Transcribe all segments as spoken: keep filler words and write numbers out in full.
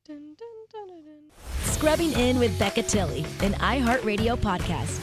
Dun, dun, dun, dun, dun. Scrubbing In with Becca Tilley, an iHeartRadio podcast.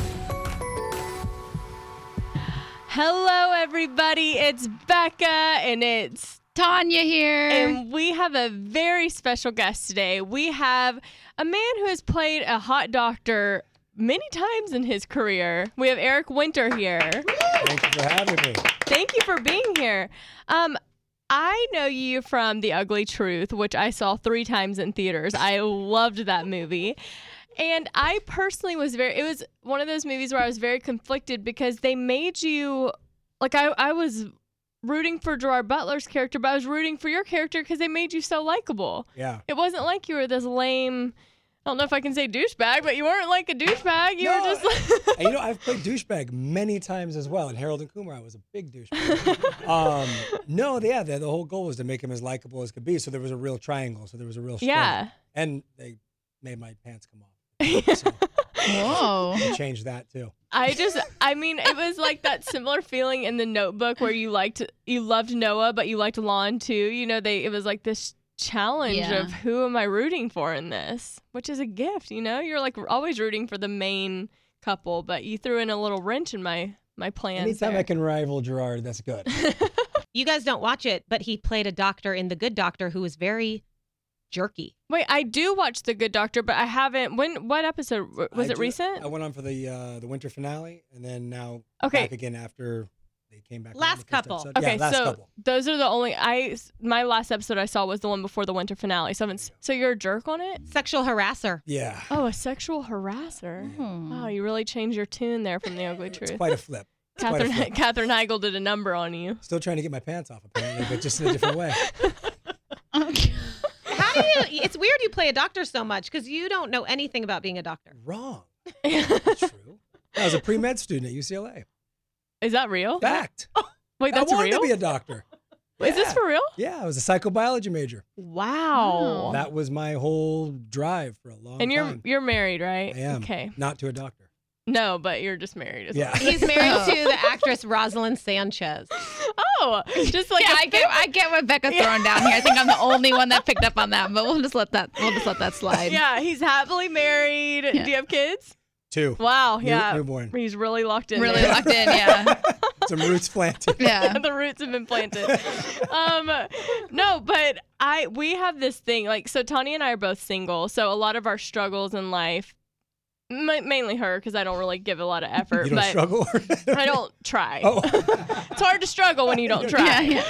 Hello, everybody. It's Becca, and it's Tanya here. And we have a very special guest today. We have a man who has played a hot doctor many times in his career. We have Eric Winter here. Thank you for having me. Thank you for being here. Um, I know you from The Ugly Truth, which I saw three times in theaters. I loved that movie. And I personally was very, it was one of those movies where I was very conflicted because they made you, like I, I was rooting for Gerard Butler's character, but I was rooting for your character because they made you so likable. Yeah. It wasn't like you were this lame, I don't know if I can say douchebag, but you weren't like a douchebag. You No, were just like... And you know, I've played douchebag many times as well. In Harold and Kumar, I was a big douchebag. um, no, yeah, the, the whole goal was to make him as likable as could be. So there was a real triangle. So there was a real struggle. Yeah. And they made my pants come off. So Whoa. they changed that too. I just, I mean, it was like that similar feeling in The Notebook where you liked, you loved Noah, but you liked Lon too. You know, they, it was like this challenge Yeah. of who am I rooting for in this, which is a gift, you know? You're like always rooting for the main couple, but you threw in a little wrench in my, my plans. Anytime there. I can rival Gerard, that's good. You guys don't watch it, but he played a doctor in The Good Doctor who was very jerky. Wait, I do watch The Good Doctor, but I haven't. When? What episode? Was I it ju- recent? I went on for the uh, the winter finale, and then now Okay. back again after they came back. on Last the first couple. episode. Okay, yeah, last so couple. those are the only I. My last episode I saw was the one before the winter finale. So, I haven't, so you're a jerk on it? Sexual harasser. Yeah. Oh, a sexual harasser. Wow, you really changed your tune there from The Ugly It's Truth. quite a flip. It's quite a Catherine flip. Catherine Heigl did a number on you. Still trying to get my pants off, apparently, but just in a different way. How do you? It's weird you play a doctor so much because you don't know anything about being a doctor. Wrong. That's true. I was a pre-med student at U C L A. Is that real? Fact. Wait, that's I wanted real. to be a doctor. Is this Yeah. for real? Yeah, I was a psychobiology major. Wow. That was my whole drive for a long and you're time. you're married, right? I am. Okay. Not to a doctor. No, but you're just married. As Yeah. well. He's married to the actress Rosalind Sanchez. Oh, just like yeah, a I get, I get what Becca's throwing down here. I think I'm the only one that picked up on that, but we'll just let that we'll just let that slide. Yeah, he's happily married. Yeah. Do you have kids? Two. Wow, New- yeah. newborn. He's really locked in. Really there. locked in, yeah. Some roots planted. Yeah. The roots have been planted. um, no, but I we have this thing like so. Tanya and I are both single, so a lot of our struggles in life, ma- mainly her, because I don't really give a lot of effort. You don't but struggle? I don't try. Oh. It's hard to struggle when you don't try. Yeah, yeah.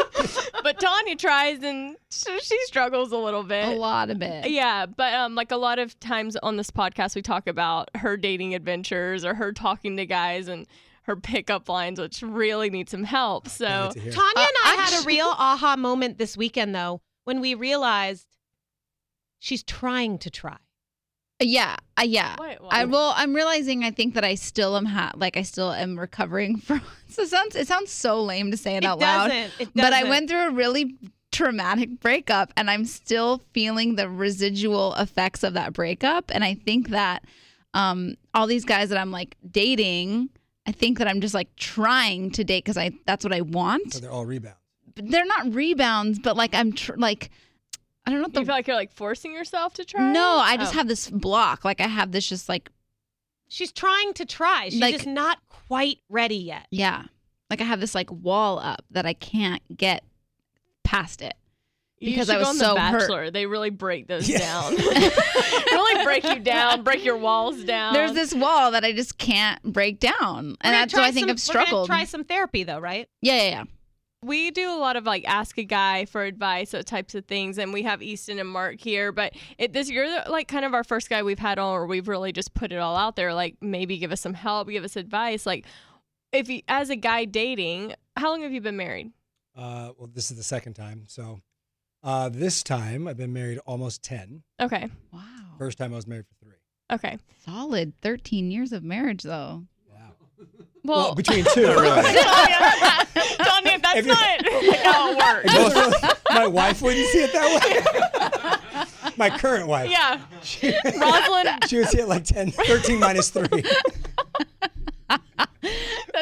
But Tanya tries and she she struggles a little bit. A lot of it. Yeah, but um, like a lot of times on this podcast, we talk about her dating adventures or her talking to guys and her pickup lines, which really need some help. So Can't wait to hear. Tanya Uh, and I had a actually- real aha moment this weekend, though, when we realized she's trying to try. Yeah, uh, yeah. Wait, what? I will. I'm realizing. I think that I still am ha- like I still am recovering from. So it sounds. It sounds so lame to say it, It out loud. doesn't. It But I doesn't. went through a really traumatic breakup, and I'm still feeling the residual effects of that breakup. And I think that um, all these guys that I'm like dating, I think that I'm just like trying to date because I that's what I want. So they're all rebounds. But they're not rebounds, but like I'm tr- like I don't know. What you the feel like you're like forcing yourself to try? no, I just Oh. have this block. Like I have this just like. She's trying to try. She's Like- just not quite ready yet. Yeah. Like I have this like wall up that I can't get past it. You because should I was go on so The hurt. Bachelor. They really break those Yeah. down. really break you down, break your walls down. There's this wall that I just can't break down. We're And gonna that's try why I think some- I've struggled. We're gonna try some therapy, though, right? Yeah, yeah, yeah. We do a lot of like ask a guy for advice, those types of things, and we have Easton and Mark here. But it, this you're the, like kind of our first guy we've had on, or we've really just put it all out there. Like maybe give us some help, give us advice. Like if you, as a guy dating, how long have you been married? Uh, well, this is the second time. So uh, this time I've been married almost ten. Okay, Wow. First time I was married for three. okay. Solid thirteen years of marriage, though. Wow. Well, Well, between two. really. Tanya, Tanya, that's If you- not like how it works. It doesn't really- my wife wouldn't see it that way. My current wife. Yeah, She, Rosalind. she would see it like ten, thirteen minus three. That's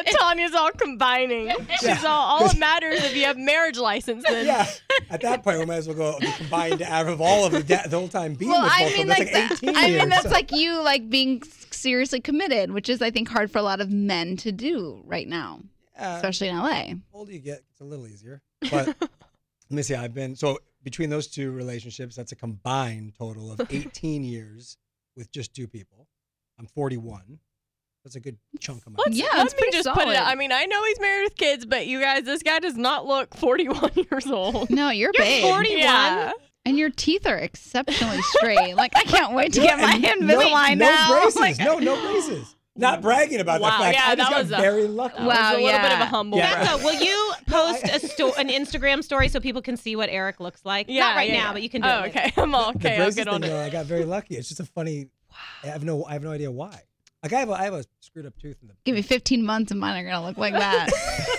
Tanya's all combining. She's Yeah. all, all it matters if you have marriage license then. Yeah. At that point, we might as well go be combined out of all of the, da- the whole time being Well, with I both of mean, them. like, That's like that- eighteen I years. mean, that's like you like being seriously committed, which is, I think, hard for a lot of men to do right now, Uh, especially in L A. the older you get, it's a little easier. But let me see. I've been so between those two relationships, that's a combined total of eighteen years with just two people. I'm forty-one. That's a good chunk of my Let's, Yeah, let it's me pretty just put it solid. out. I mean, I know he's married with kids, but you guys, this guy does not look forty-one years old. No, you're, You're babe. forty-one? Yeah. And your teeth are exceptionally straight. Like, I can't wait to get my And Invisalign no, now. No braces. Like, no, no braces. Not bragging about Wow, the fact. yeah, I just that got was a- very lucky. That Wow, was a little bit of yeah. a humble Yeah. brag. Becca, will you post a sto- an Instagram story so people can see what Eric looks like? Yeah, Not right yeah, now, yeah. but you can do Oh, it. okay. I'm all The okay. I'll braces get on thing, it. though, I got very lucky. It's just a funny. I have no. I have no idea why. Like I have a, I have a screwed up tooth in the. give me fifteen months and mine are going to look like that.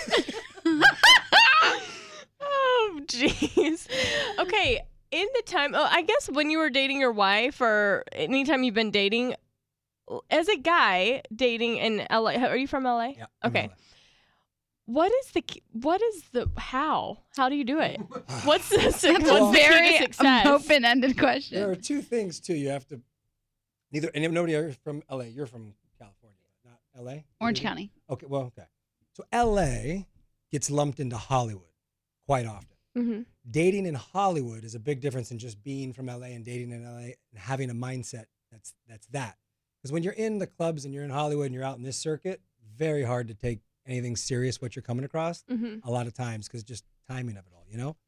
Oh, jeez. Okay. In the time, oh, I guess when you were dating your wife or anytime you've been dating, as a guy dating in L A, are you from L A? Yeah. I'm Okay. L A. What is the key- what is the how? How do you do it? What's the, what's That's the a key very to success? open-ended There are question. two things too. You have to. Neither and nobody are from L A. You're from California, not L A. Orange You're- County. Okay. Well, okay. So L A gets lumped into Hollywood quite often. hmm Dating in Hollywood is a big difference than just being from L A and dating in L A and having a mindset that's that's that. Because when you're in the clubs and you're in Hollywood and you're out in this circuit, very hard to take anything serious what you're coming across hmm a lot of times because just timing of it all, you know.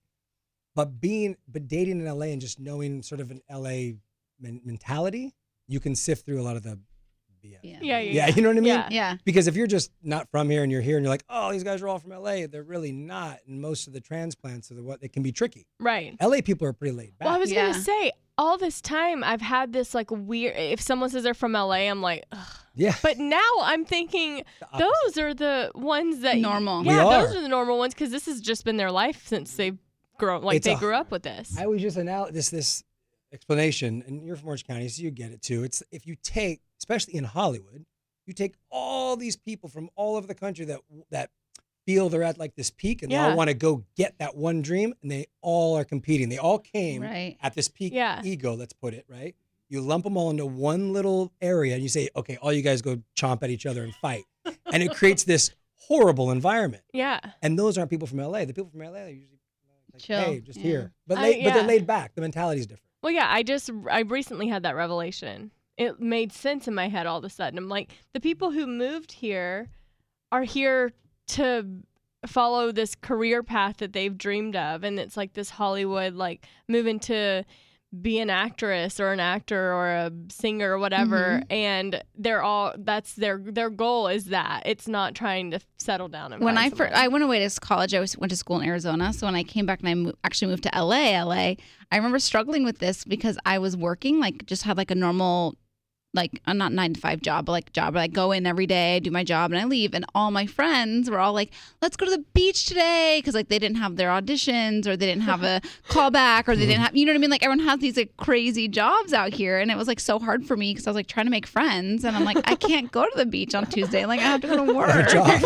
But being but dating in L A and just knowing sort of an L A men- mentality, you can sift through a lot of the B S. Yeah. Yeah, yeah, Yeah, you know what I mean? Yeah. Yeah. Because if you're just not from here and you're here and you're like, oh, these guys are all from L A, they're really not. And most of the transplants are the what it can be tricky. Right. L A people are pretty laid back. Well, I was Yeah. gonna say all this time I've had this like weird. If someone says they're from L A, I'm like, ugh. yeah. But now I'm thinking The opposite. those are the ones that Normal. Yeah, We those are. are the normal ones because this has just been their life since they've grown. Like It's they a- grew up with this. I always just anal- this this explanation, and you're from Orange County, so you get it too. It's if you take, especially in Hollywood, you take all these people from all over the country that that feel they're at like this peak and they Yeah. all want to go get that one dream, and they all are competing. They all came Right. at this peak Yeah. ego, let's put it, right? You lump them all into one little area and you say, okay, all you guys go chomp at each other and fight. And it creates this horrible environment. yeah. And those aren't people from L A. The people from L A are usually like, Chill. hey, just Yeah. here. But, I- laid, but they're yeah. laid back. The mentality is different. Well, yeah. I just I recently had that revelation. It made sense in my head all of a sudden. I'm like, the people who moved here are here to follow this career path that they've dreamed of, and it's like this Hollywood, like moving to be an actress or an actor or a singer or whatever, and they're all that's their their goal is that it's not trying to settle down and When find I first, someone. I went away to college, I was, went to school in Arizona. So when I came back and I mo- actually moved to L A, L A, I remember struggling with this because I was working, like just had like a normal, like a not nine to five job, but like job where I go in every day, do my job, and I leave. And all my friends were all like, "Let's go to the beach today," because like they didn't have their auditions or they didn't have a callback or they didn't have, you know what I mean? Like everyone has these like crazy jobs out here, and it was like so hard for me because I was like trying to make friends, and I'm like, I can't go to the beach on Tuesday, like I have to go to work. Good job.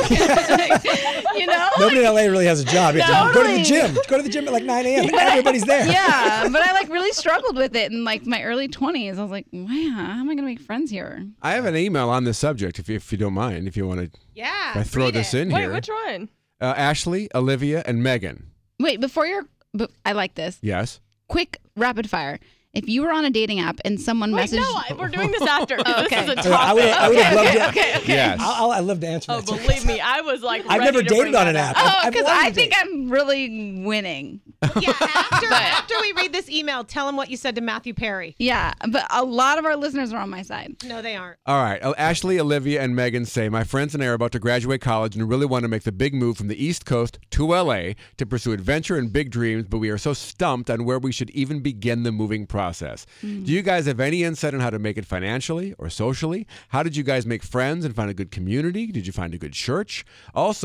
You know? Nobody in L A really has a job. You have to go to the Totally. gym. Go to the gym at like nine a.m. Everybody's there. Yeah, but I like really struggled with it in like my early twenties. I was like, wow, how am I gonna make friends here? I have an email on this subject, if you, if you don't mind, if you want to Yeah. if I throw read this it. in Wait, here. which one? Uh, Ashley, Olivia, and Megan. Wait, before you're, but I like this. Yes. Quick rapid fire. If you were on a dating app and someone Wait, messaged, no, I, we're doing this after. 'cause Oh, okay. This is a I topic. would I would have loved to. okay, okay. Yes. I'll, I'll, I'd love to answer Oh, that. too. believe me, I was like, I've ready never to dated bring on that an up. app. Oh, I've because wanted I to think date. I'm really winning. Yeah, after, after we read this email, tell him what you said to Matthew Perry. Yeah, but a lot of our listeners are on my side. No, they aren't. All right. Uh, Ashley, Olivia, and Megan say, my friends and I are about to graduate college and really want to make the big move from the East Coast to L A to pursue adventure and big dreams, but we are so stumped on where we should even begin the moving process. Do you guys have any insight on how to make it financially or socially? How did you guys make friends and find a good community? Did you find a good church? Also,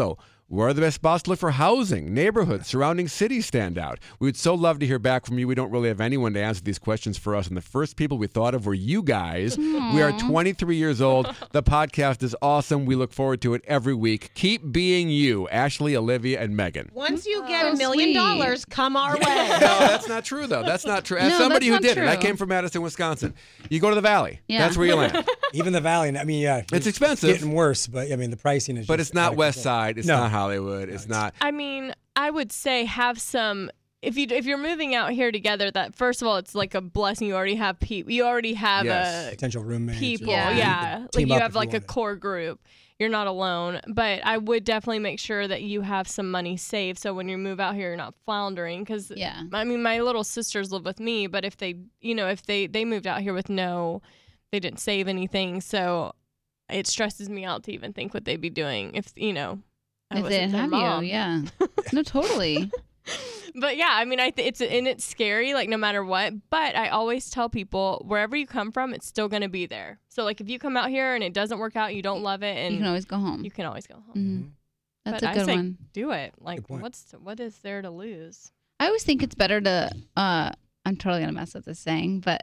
Where are the best spots to look for housing? Neighborhoods, surrounding cities stand out. We would so love to hear back from you. We don't really have anyone to answer these questions for us, and the first people we thought of were you guys. Aww. We are twenty-three years old. The podcast is awesome. We look forward to it every week. Keep being you, Ashley, Olivia, and Megan. Once you get Oh, a million sweet. dollars, come our way. No, that's not true, though. That's not true. As No, somebody who that's not did it, I true. came from Madison, Wisconsin. You go to the Valley. Yeah. That's where you land. Even the Valley, I mean, yeah. It's expensive. getting worse, but I mean, the pricing is But just it's not out of West control. Side. It's No. not Hollywood. It's not. I mean, I would say have some. If you if you're moving out here together, that first of all, it's like a blessing. You already have people. You already have Yes. a Potential roommates. or people. Yeah. Yeah, you could like team you up have if like a wanted. core group. You're not alone. But I would definitely make sure that you have some money saved, so when you move out here, you're not floundering. Because Yeah. I mean, my little sisters live with me, but if they, you know, if they they moved out here with no, they didn't save anything, so it stresses me out to even think what they'd be doing if you know. I If they wasn't didn't their have mom. you, yeah. No, totally. But yeah, I mean, I th- it's and it's scary, like no matter what. But I always tell people, wherever you come from, it's still gonna be there. So like, if you come out here and it doesn't work out, you don't love it, and You can always go home. you can always go home. Mhm. Mhm. That's But a I good say one. do it. Like, point. what's what is there to lose? I always think it's better to, uh, I'm totally going to mess up this saying, but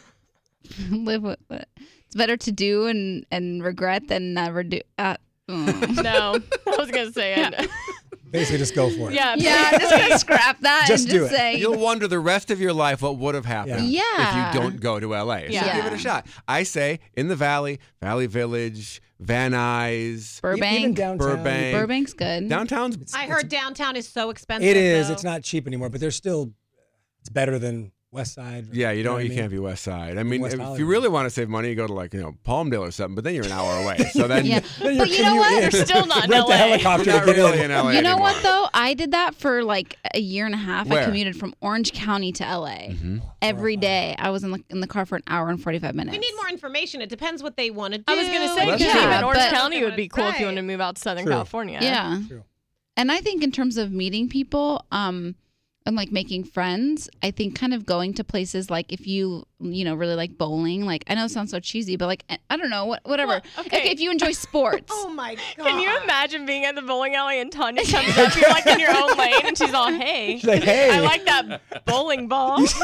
live with it. It's better to do and, and regret than never do. Uh, mm. No, I was gonna say it. Basically, just go for it. Yeah, Yeah, I'm just going to scrap that Just and do just it. say, You'll wonder the rest of your life what would have happened Yeah. if you don't go to L A. So Yeah. give it a shot. I say in the Valley, Valley Village, Van Nuys, E- Even Burbank. downtown. Burbank. Burbank's good. downtown's. I heard downtown is so expensive. It is. though. It's not cheap anymore, but there's still. It's better than West Side. Yeah, you know don't. what I You mean? can't be West Side. I mean, West if you Hollywood. really want to save money, you go to like you know Palmdale or something. But then you're an hour away. So then Yeah. Then you're But you know what? commuting. They're still not in Rent L the A. helicopter you're to not get really in. in L A You know anymore. what, though? I did that for like a year and a half. Where? I commuted from Orange County to L A Mhm. every day. I was in the, in the car for an hour and forty-five minutes. We need more information. It depends what they want to do. I was gonna say, Well, that's because true. even Yeah, Orange but- County would be cool if you Right. wanted to move out to Southern True. California. Yeah. True. And I think in terms of meeting people, um, and like making friends, I think kind of going to places like if you, you know, really like bowling, like I know it sounds so cheesy, but like, I don't know, what, whatever. Well, okay. If, if you enjoy sports. Oh my god! Can you imagine being at the bowling alley and Tanya comes up, you're like in your own lane, and she's all, "Hey, She's like, hey. I like that bowling ball." No, no,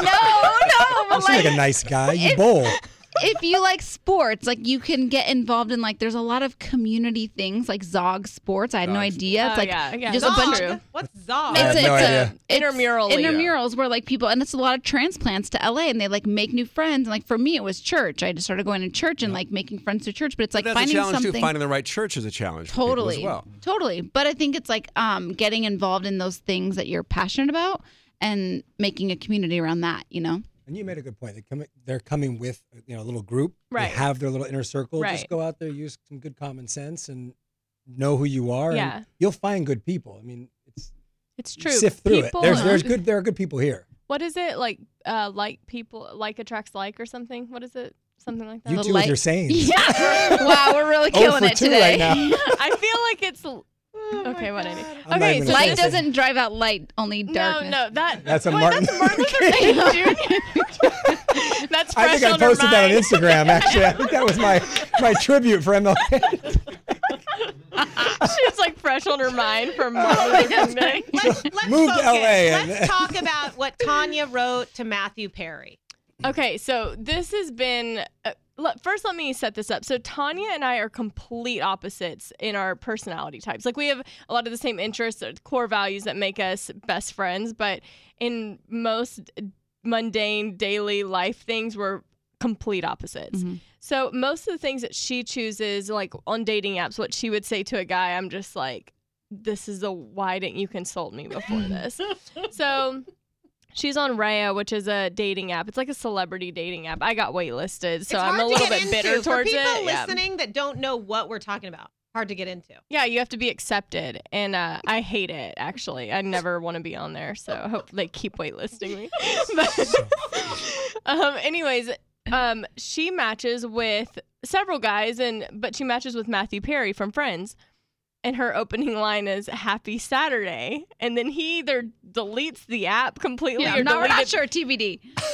You but seem like like, a nice guy. You if- bowl. if you like sports, like you can get involved in like, there's a lot of community things like Zog Sports. I had no Zog idea. It's Oh, like yeah, yeah, just a that's bunch true. of What's Zog? I It's, have no it's idea. a it's Intramural league. intramurals where like people, and it's a lot of transplants to L A, and they like make new friends. And like for me, it was church. I just started going to church and like making friends through church. But it's like But that's a finding challenge something too. Finding the right church is a challenge. For people totally, as well. totally. But I think it's like um getting involved in those things that you're passionate about and making a community around that. You know. And you made a good point. They come, they're coming with you know a little group. Right. They have their little inner circle. Right. Just go out there, use some good common sense, and know who you are. Yeah. And you'll find good people. I mean, it's It's true. sift through people, it. There's there's good there are good people here. What is it like? Uh, like people like attracts like or something. What is it? Something like that. You The two with light- your sayings. Yeah. Wow, we're really Oh killing for it two today. right now. I Oh I feel like it's okay. What I need. I'm not Okay, even so gonna Light say this, doesn't drive out light, only no, darkness. no, that That's a wait, Martin That's Martin Luther Luther King. King Junior That's I fresh think I on her posted that on mind. Instagram. Actually, I think that was my my tribute for M L K. She's like fresh on her mind from Martin Luther King Day. Let's, let's Move to focus. L A and- Let's talk about what Tanya wrote to Matthew Perry. Okay, so this has been. Uh, let, first, let me set this up. So Tanya and I are complete opposites in our personality types. Like we have a lot of the same interests, or core values that make us best friends, but in most mundane daily life things, we're complete opposites. Mhm. So most of the things that she chooses, like on dating apps, what she would say to a guy, I'm just like, this is a why didn't you consult me before this? So she's on Raya, which is a dating app. It's like a celebrity dating app. I got waitlisted, so it's I'm hard a to little get bit bitter into. For towards people it. Yeah. listening that don't know what we're talking about, hard to get into. Yeah, you have to be accepted, and uh, I hate it. Actually, I never want to be on there, so I hope they keep waitlisting me. But, um, anyways, um, she matches with several guys, and but she matches with Matthew Perry from Friends. And her opening line is "Happy Saturday," and then he either deletes the app completely Yeah, or no, we're deleted not sure. T B D.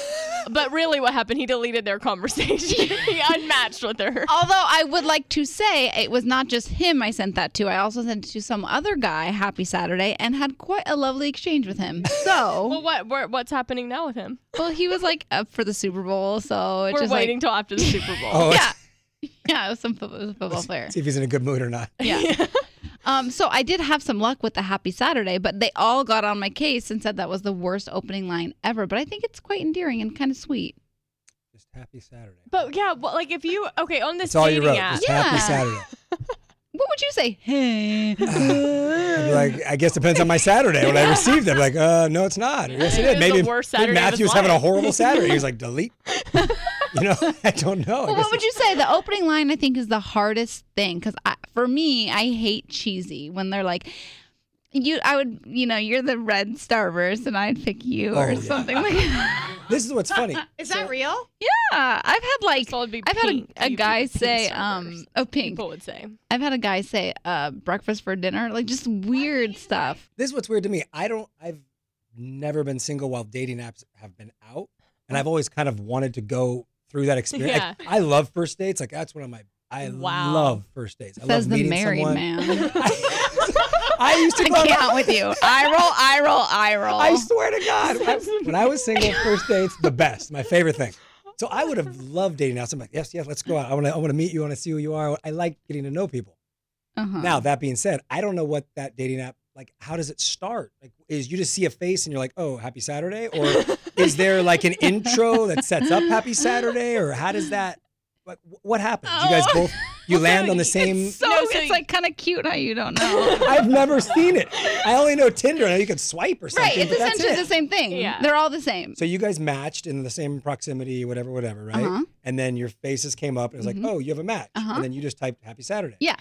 but really what happened, he deleted their conversation. He unmatched with her. Although I would like to say it was not just him I sent that to. I also sent it to some other guy, Happy Saturday, and had quite a lovely exchange with him. So, Well, what where, what's happening now with him? well, he was like up for the Super Bowl, so it's We're just waiting like, till after the Super Bowl. Oh, yeah, yeah, it was some football, it was a football player. see if he's in a good mood or not. Yeah. Um, so I did have some luck with the Happy Saturday, but they all got on my case and said that was the worst opening line ever. But I think it's quite endearing and kind of sweet. Just happy Saturday. But yeah, well, like if you okay on this That's all you dating wrote. app. Just Yeah. happy Saturday. What would you say? Hey. I'd be like, I guess depends on my Saturday. When I received it, I'm like, uh, no, it's not. Or, yes, it It is. is Maybe, the worst maybe Saturday of Matthew his was having a life. horrible Saturday. He was like, delete. You know, I don't know. I Well, guess what would you say? The opening line, I think, is the hardest thing because for me, I hate cheesy when they're like, "You, I would, you know, you're the red Starburst, and I'd pick you," Oh, or yeah. something like that. This is what's funny. Is that real? Yeah, I've had like, So it'd be I've had pink. a, a You'd guy be pink say, Starburst. um, oh, pink. People would say. I've had a guy say, uh, breakfast for dinner, like just weird stuff. This is what's weird to me. I don't. I've never been single while dating apps have been out, and I've always kind of wanted to go through that experience. Yeah. I, I love first dates. Like that's one of my. I Wow. love first dates. I Says love the meeting married someone. man. I used to I go. on- can't with you. I roll, I roll, I roll. I swear to God, I- when I was single, first dates the best, my favorite thing. So I would have loved dating apps. I'm like, yes, yes, let's go out. I want to, I want to meet you. I want to see who you are. I like getting to know people. Uh-huh. Now that being said, I don't know what that dating app like. How does it start? Like, is you just see a face and you're like, oh, happy Saturday, or is there like an intro that sets up happy Saturday, or how does that? Like, wh- what happens? You guys Oh. both you land on the same. So No, so it's you- like kind of cute how you don't know. I've never seen it. I only know Tinder. I know you could swipe or something. Right, it's but that's essentially it. the same thing. Yeah. They're all the same. So you guys matched in the same proximity, whatever, whatever, right? Uh-huh. And then your faces came up, and it was Mhm. like, oh, you have a match. Uh-huh. And then you just typed Happy Saturday. Yeah.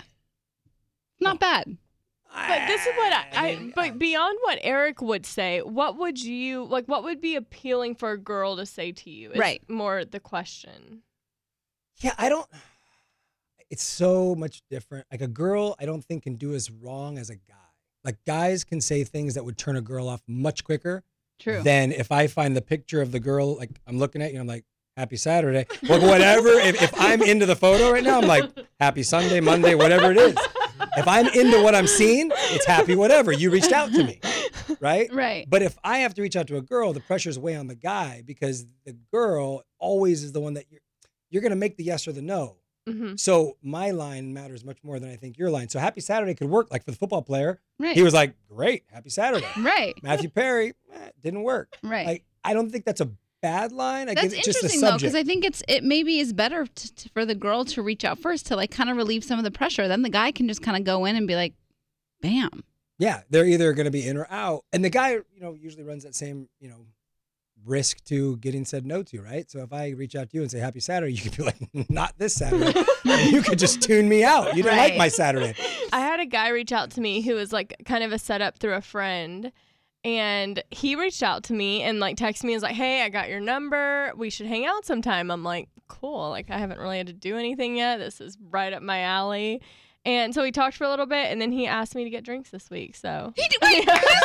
Not bad. But this is what I, I mean, but beyond what Eric would say, what would you like what would be appealing for a girl to say to you? Is Right. more the question. Yeah, I don't. It's so much different. Like a girl, I don't think can do as wrong as a guy. Like guys can say things that would turn a girl off much quicker True. than if I find the picture of the girl, like I'm looking at you, I'm like, Happy Saturday, or whatever. if, if I'm into the photo right now, I'm like, Happy Sunday, Monday, whatever it is. If I'm into what I'm seeing, it's happy whatever. You reached out to me, right? Right. But if I have to reach out to a girl, the pressure's way on the guy because the girl always is the one that you're you're gonna make the yes or the no. Mm-hmm. So my line matters much more than I think your line. So Happy Saturday could work. Like for the football player, Right. he was like, "Great, Happy Saturday." Right. Matthew Perry eh, didn't work. Right. Like I don't think that's a bad line. I That's guess it's just the interesting though, subject. because I think it's it maybe is better to, to, for the girl to reach out first to like kind of relieve some of the pressure. Then the guy can just kind of go in and be like, "Bam." Yeah, they're either going to be in or out, and the guy, you know, usually runs that same, you know, risk to getting said no to, right? So if I reach out to you and say Happy Saturday, you could be like, "Not this Saturday." And you could just tune me out. You didn't like Right. my Saturday. I had a guy reach out to me who was like kind of a setup through a friend. And he reached out to me and like texted me and was like, hey, I got your number. We should hang out sometime. I'm like, cool. Like, I haven't really had to do anything yet. This is right up my alley. And so we talked for a little bit and then he asked me to get drinks this week. So. He did, wait,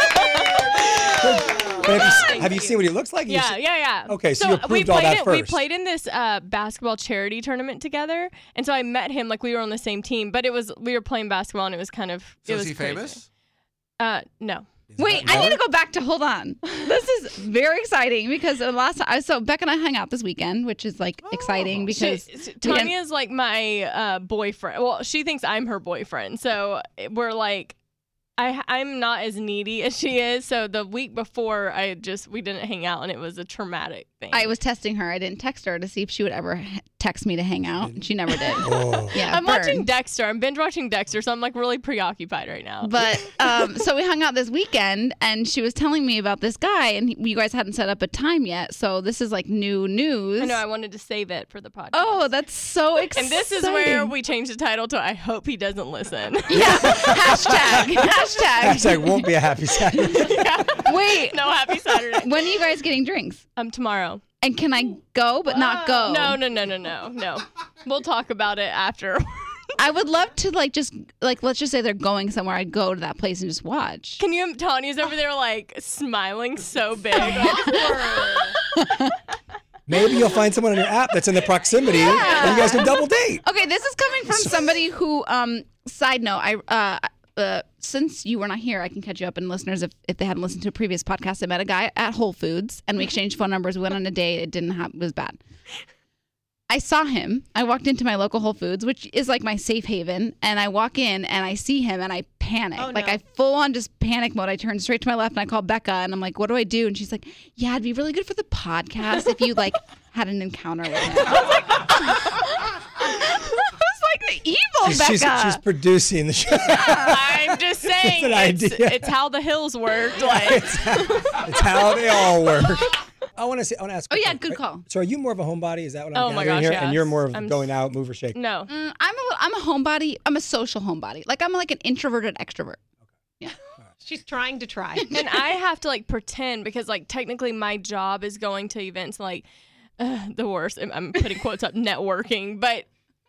But have you, have you seen what he looks like? You Yeah, see- yeah, yeah. Okay, so you approved we all played that it, We first. played in this uh, basketball charity tournament together, and so I met him like we were on the same team. But it was we were playing basketball, and it was kind of. So it is was he crazy. famous? Uh, no. Is wait, that I need to Mark? go back to hold on. This is very exciting because the last time, so Beck and I hung out this weekend, which is like exciting because She, we didn't- Tanya's like my uh, boyfriend. Well, she thinks I'm her boyfriend, so we're like. I, I'm not as needy as she is, so the week before I just we didn't hang out and it was a traumatic thing. I was testing her. I didn't text her to see if she would ever h- text me to hang out, and she never did. Oh. Yeah, I'm watching burn. Dexter. I'm binge watching Dexter, so I'm like really preoccupied right now. But um, so we hung out this weekend, and she was telling me about this guy, and he, you guys hadn't set up a time yet. So this is like new news. I know I wanted to save it for the podcast. Oh, that's so exciting! and this is where we changed the title to I hope he doesn't listen. yeah hashtag hashtag. Hashtag won't be a happy Saturday. Wait, No, happy Saturday. when are you guys getting drinks? Um, tomorrow. And can I go but not go? No, no, no, no, no, no. We'll talk about it after. I would love to like just like let's just say they're going somewhere. I'd go to that place and just watch. Can you? Tanya's over there like smiling so big. Like, Maybe you'll find someone on your app that's in the proximity, and you guys can double date. Okay, this is coming from somebody who, um, side note, I uh, uh, since you were not here, I can catch you up. And listeners, if, if they hadn't listened to a previous podcast, I met a guy at Whole Foods, and we exchanged phone numbers. We went on a date. It didn't happen. It was bad. I saw him. I walked into my local Whole Foods, which is like my safe haven, and I walk in and I see him and I panic. Oh, no. Like I full on just panic mode. I turn straight to my left and I call Becca and I'm like, what do I do? And she's like, yeah, it'd be really good for the podcast if you like had an encounter with him. I was like, I was like the evil She's, Becca. she's, she's producing the show. I'm just saying, an it's, idea. it's how the hills worked. Like, It's how they all work. I want to say. I want to ask. Oh, yeah, are- good call. So, are you more of a homebody? Is that what I'm Oh, my gathering gosh, here? And yes. you're more of I'm going s- out, move or shake. no. Mm, I'm a little, I'm a homebody. I'm a social homebody. Like I'm like an introverted extrovert. She's trying to try. And I have to like pretend because like technically my job is going to events like uh, the worst. I'm- I'm putting quotes up networking, but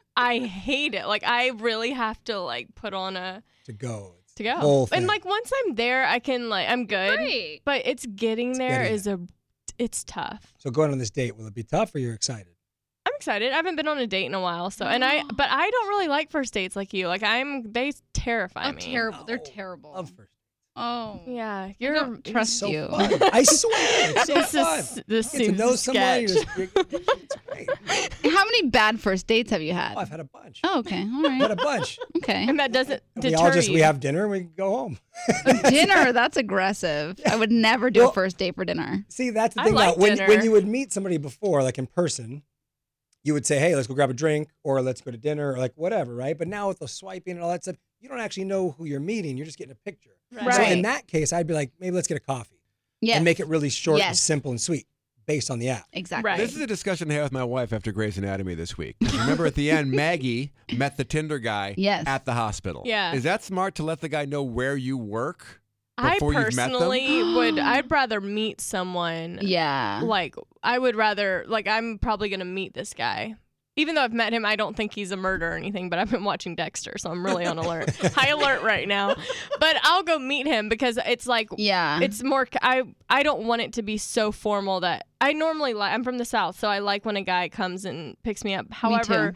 I hate it. Like I really have to like put on a To go. It's to the go. whole thing. And like once I'm there, I can like I'm good. Right. But it's getting there getting is a it's tough. So going on this date, will it be tough or you're excited? I'm excited. I haven't been on a date in a while, so and I but I don't really like first dates like you. Like I'm they terrify Oh, me. terrible. They're Oh, terrible. Love first. Oh. Yeah, I you're don't trust So you. fun. I swear, it's so This fun. is this You get to seems know a somebody. sketch. You're just- you're- it's great. How many bad first dates have you had? Oh, I've had a bunch. Oh, okay. All I've had right. a bunch. Okay. And that doesn't we deter all just you. we have dinner and we go home. Dinner, that's aggressive. I would never do Well- a first date for dinner. See, that's the I thing like about when dinner. when you would meet somebody before, like in person, you would say, "Hey, let's go grab a drink," or "Let's go to dinner," or like whatever, right? But now with the swiping and all that stuff, you don't actually know who you're meeting. You're just getting a picture. Right. So in Right. that case, I'd be like, maybe let's get a coffee Yes. and make it really short and Yes. simple and sweet based on the app. Exactly. Right. This is a discussion I had with my wife after Grey's Anatomy this week. Remember at the end, Maggie met the Tinder guy Yes. at the hospital. Yeah. Is that smart to let the guy know where you work I before you've met them? personally would I'd rather meet someone Yeah. like I would rather like I'm probably gonna meet this guy. Even though I've met him, I don't think he's a murderer or anything, but I've been watching Dexter, so I'm really on alert. High alert right now. But I'll go meet him because it's like Yeah. it's more I I don't want it to be so formal that I normally like I'm from the South, so I like when a guy comes and picks me up. However,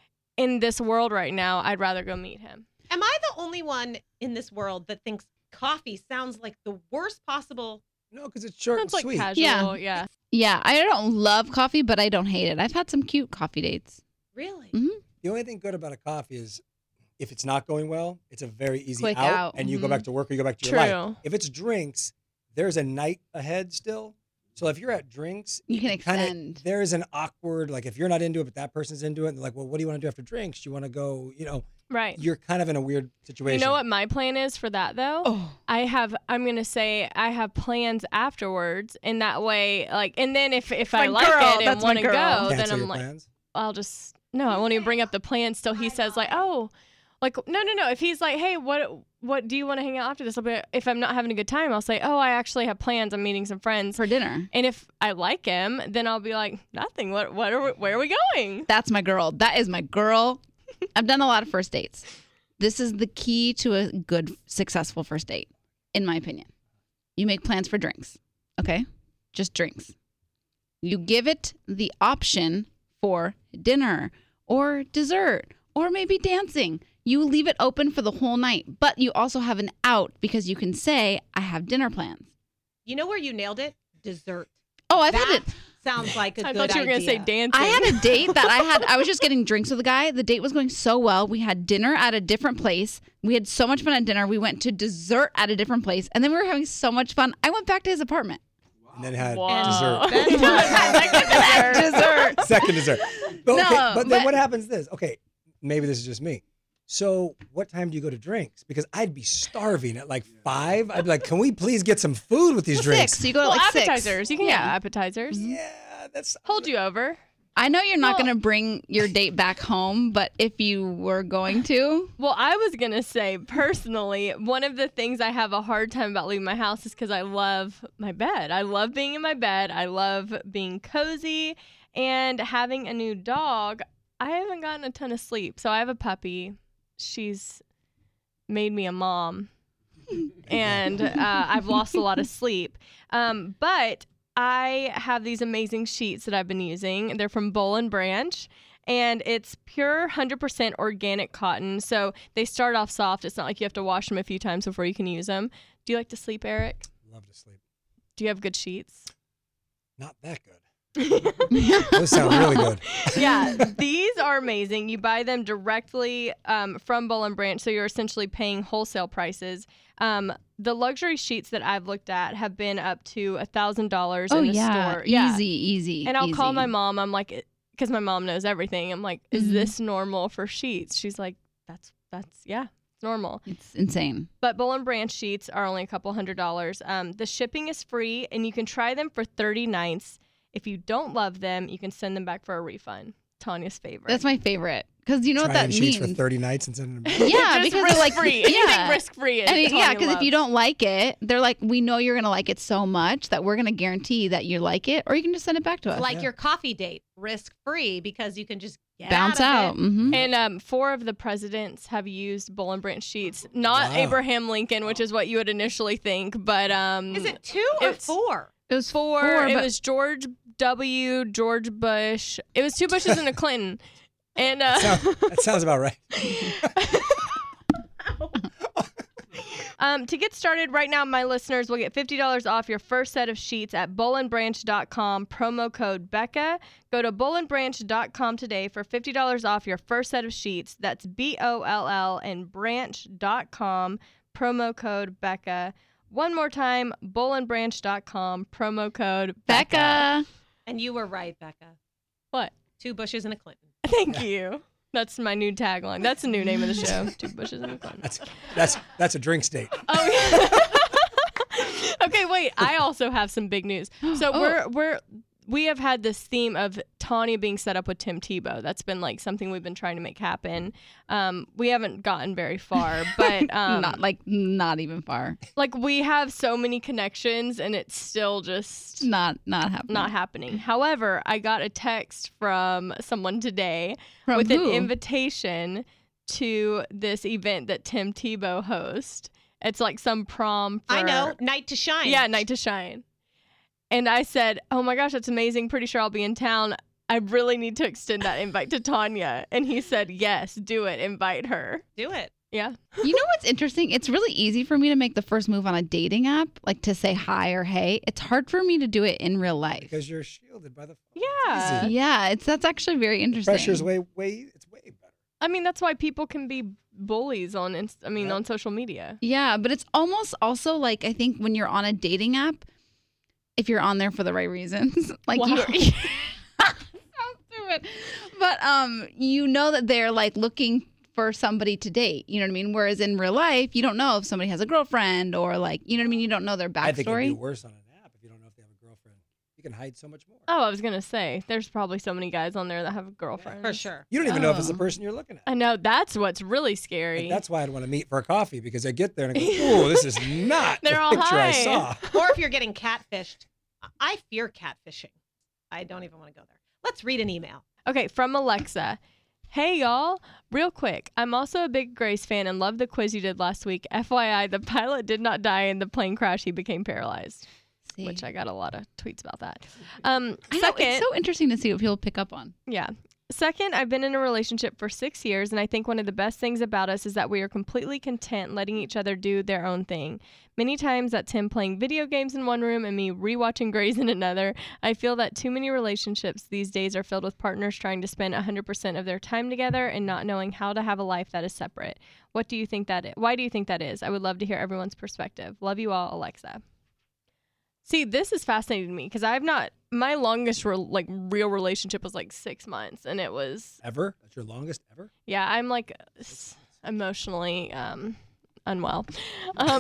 in this world right now, I'd rather go meet him. Am I the only one in this world that thinks coffee sounds like the worst possible? No, because it's short Sounds and like sweet. casual, Yeah. yeah. yeah. I don't love coffee, but I don't hate it. I've had some cute coffee dates. Really? Mhm. The only thing good about a coffee is if it's not going well, it's a very easy Quick out, out, and you go mhm. back to work or you go back to your life. True. If it's drinks, there's a night ahead still. So if you're at drinks, You can kinda- extend. there is an awkward, like if you're not into it, but that person's into it, and they're like, well, what do you want to do after drinks? Do you want to go, you know, Right. you're kind of in a weird situation. You know what my plan is for that though? Oh. I have I'm gonna say I have plans afterwards and that way like and then if if I My like girl, it and that's my want to girl. go, then Cancel I'm your like plans? I'll just no, I won't even bring up the plans till he says like, oh like no no no. If he's like, hey, what what do you want to hang out after this? I'll be if I'm not having a good time, I'll say, oh, I actually have plans. I'm meeting some friends. For dinner. And if I like him, then I'll be like, nothing. What what are we, where are we going? That's my girl. That is my girl. I've done a lot of first dates. This is the key to a good, successful first date, in my opinion. You make plans for drinks, okay? Just drinks. You give it the option for dinner or dessert or maybe dancing. You leave it open for the whole night, but you also have an out because you can say, I have dinner plans. You know where you nailed it? Dessert. Oh, I've that had it. sounds like a I good thought you were gonna say idea. dancing. I had a date that I had, I was just getting drinks with a guy. The date was going so well. We had dinner at a different place. We had so much fun at dinner. We went to dessert at a different place. And then we were having so much fun. I went back to his apartment. And then had Wow. dessert. Then what? Dessert. Second dessert. But, okay, No, but then but- what happens this? Okay, maybe this is just me. So what time do you go to drinks? Because I'd be starving at like five. I'd be like, can we please get some food with these drinks? Six. So you go to well, like six. appetizers. You can Yeah. get appetizers. Yeah, that's Hold you over. I know you're not Well- going to bring your date back home, but if you were going to, Well, I was going to say, personally, one of the things I have a hard time about leaving my house is because I love my bed. I love being in my bed. I love being cozy. And having a new dog, I haven't gotten a ton of sleep. So I have a puppy. She's made me a mom. And uh, I've lost a lot of sleep. Um, but I have these amazing sheets that I've been using. They're from Boll and Branch. And it's pure one hundred percent organic cotton. So they start off soft. It's not like you have to wash them a few times before you can use them. Do you like to sleep, Eric? Love to sleep. Do you have good sheets? Not that good. Those sound really good. Yeah, these are amazing. You buy them directly um, from Boll and Branch, so you're essentially paying wholesale prices. Um, the luxury sheets that I've looked at have been up to one thousand dollars Oh, in the yeah. store. Easy, easy. And I'll easy. call my mom. I'm like, because my mom knows everything. I'm like, is Mhm. this normal for sheets? She's like, that's, that's, yeah, it's normal. It's insane. But Boll and Branch sheets are only a couple hundred dollars. Um, the shipping is free, and you can try them for thirty nights. If you don't love them, you can send them back for a refund. Tanya's favorite. That's my favorite. Because you know what Trying that sheets means. for thirty nights and sending them back. Yeah, Just because risk they're like, free. yeah. Anything risk free. And it- yeah, because if you don't like it, they're like, we know you're going to like it so much that we're going to guarantee that you like it, or you can just send it back to us. Like Yeah. your coffee date, risk free because you can just get Bounce out. out. Of it. hmm And um, four of the presidents have used Boll and Branch sheets. Not Wow. Abraham Lincoln, which is what you would initially think, but um, Is it two or It's- four? It was four? four, it but was George W. George Bush. It was two Bushes and a Clinton. And uh, Sound- that sounds about right. Um, to get started right now, my listeners will get fifty dollars off your first set of sheets at boll and branch dot com, promo code Becca. Go to boll and branch dot com today for fifty dollars off your first set of sheets. That's B O L L and branch dot com, promo code Becca. One more time, boll and branch dot com, promo code Becca. Becca. And you were right, Becca. What? Two Bushes and a Clinton. Thank you. That's my new tagline. That's the new name of the show. Two Bushes and a Clinton. That's that's that's a drink state. Oh yeah. Okay, wait. I also have some big news. So Oh. we're we're we have had this theme of Tanya being set up with Tim Tebow. That's been like something we've been trying to make happen. Um, we haven't gotten very far, but um, not like not even far. like we have so many connections, and it's still just Not not happening. not happening. However, I got a text from someone today From with who? an invitation to this event that Tim Tebow hosts. It's like some prom for I know. Night to Shine. Yeah, Night to Shine. And I said, oh my gosh, that's amazing. Pretty sure I'll be in town. I really need to extend that invite to Tanya. And he said, yes, do it. Invite her. Do it. Yeah. You know what's interesting? It's really easy for me to make the first move on a dating app, like to say hi or hey. It's hard for me to do it in real life. Because you're shielded by the phone. Yeah. It's easy. Yeah, it's that's actually very interesting. Pressure's way way it's way better. I mean, that's why people can be bullies on, Inst- I mean, Yep. on social media. Yeah, but it's almost also like I think when you're on a dating app, if you're on there for the right reasons, like Wow. you're sounds stupid, but um, you know that they're like looking for somebody to date. You know what I mean? Whereas in real life, you don't know if somebody has a girlfriend or like, you know what I mean? You don't know their I think it'd be backstory. worse on an app if you don't know if they have a girlfriend. You can hide so much more. Oh, I was going to say, there's probably so many guys on there that have girlfriends. For sure. You don't even know if it's the Oh. person you're looking at. I know. That's what's really scary. Like, that's why I'd want to meet for a coffee, because I get there and I go, "Oh, this is not They're the all picture I high. saw." Or if you're getting catfished. I fear catfishing. I don't even want to go there. Let's read an email. Okay, from Alexa. Hey, y'all. Real quick, I'm also a big Grace fan and love the quiz you did last week. F Y I, the pilot did not die in the plane crash. He became paralyzed, See. which I got a lot of tweets about that. Um, I know, second, it's so interesting to see what people pick up on. yeah. Second, I've been in a relationship for six years, and I think one of the best things about us is that we are completely content letting each other do their own thing. Many times that's him playing video games in one room and me rewatching Grey's in another. I feel that too many relationships these days are filled with partners trying to spend one hundred percent of their time together and not knowing how to have a life that is separate. What do you think that is? Why do you think that is? I would love to hear everyone's perspective. Love you all, Alexa. See, this is fascinating to me because I've not, my longest re- like real relationship was like six months and it was, Ever? That's your longest ever? yeah, I'm like s- emotionally um, unwell. Um,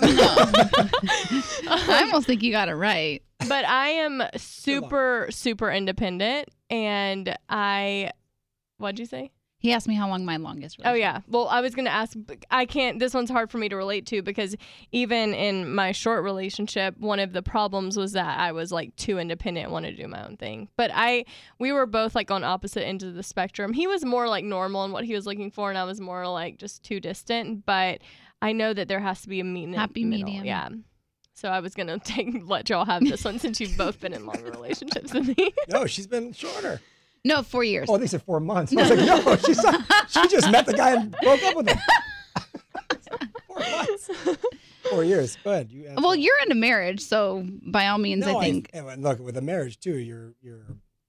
I almost think you got it right. but I am super, super independent and I, what'd you say? He asked me how long my longest Oh, relationship. yeah. Well, I was going to ask, but I can't, this one's hard for me to relate to because even in my short relationship, one of the problems was that I was like too independent and wanted to do my own thing. But I, we were both like on opposite ends of the spectrum. He was more like normal in what he was looking for, and I was more like just too distant. But I know that there has to be a meet in the Happy middle. medium. Yeah. So I was gonna take let y'all have this one since you've both been in longer relationships than me. No, she's been shorter. No, four years. Oh, they said four months. I was like, no, she's not, she just met the guy and broke up with him. Four months. Four years. Go ahead. You Well, you're in a marriage, so by all means, no, I think. I, and look, with a marriage too, you're you're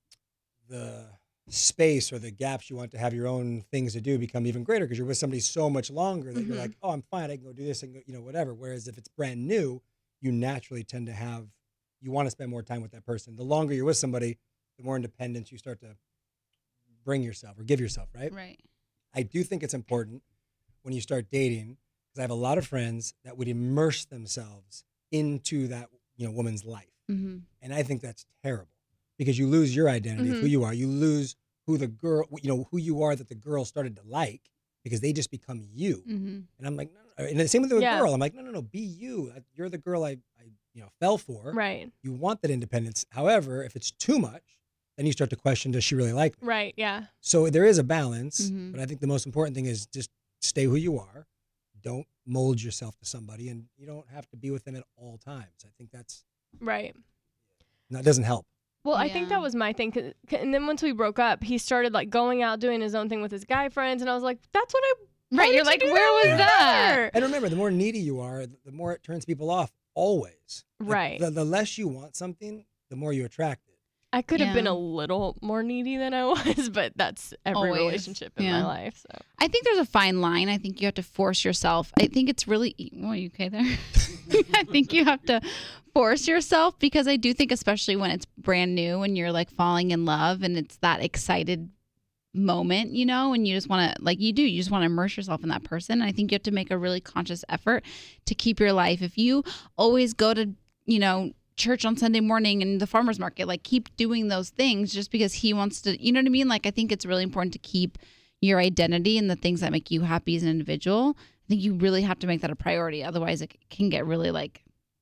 the space or the gaps you want to have your own things to do become even greater because you're with somebody so much longer that Mm-hmm. you're like, oh, I'm fine. I can go do this and go, you know, whatever. Whereas if it's brand new, you naturally tend to have, you want to spend more time with that person. The longer you're with somebody, the more independence you start to bring yourself or give yourself, right? Right. I do think it's important when you start dating because I have a lot of friends that would immerse themselves into that, you know, woman's life. Mm-hmm. And I think that's terrible because you lose your identity of who Mhm. you are. You lose who the girl, you know, who you are that the girl started to like because they just become you. Mm-hmm. And I'm like, no, no. And the same with the Yeah. girl. I'm like, no, no, no, be you. You're the girl I, I, you know, fell for. Right. You want that independence. However, if it's too much, then you start to question, does she really like me? Right. Yeah. So there is a balance, Mhm. but I think the most important thing is just stay who you are. Don't mold yourself to somebody, and you don't have to be with them at all times. I think that's Right. that doesn't help. Well, I think Yeah. that was my thing. 'Cause- 'cause- and then once we broke up, he started like going out doing his own thing with his guy friends, and I was like, "That's what I." why Right. did You're you like, do where was with that? her?" And remember, the more needy you are, the more it turns people off. Always. Like, Right. The, the less you want something, the more you attract it. I could have been Yeah. a little more needy than I was, but that's every Always. relationship in Yeah. my life. So I think there's a fine line. I think you have to force yourself. I think it's really. e, Well, you okay there? I think you have to force yourself because I do think, especially when it's brand new and you're like falling in love and it's that excited moment, you know, and you just want to, like you do, you just want to immerse yourself in that person. And I think you have to make a really conscious effort to keep your life. If you always go to, you know, church on Sunday morning and the farmer's market, like keep doing those things just because he wants to, you know what I mean? Like, I think it's really important to keep your identity and the things that make you happy as an individual. I think you really have to make that a priority. Otherwise it can get really like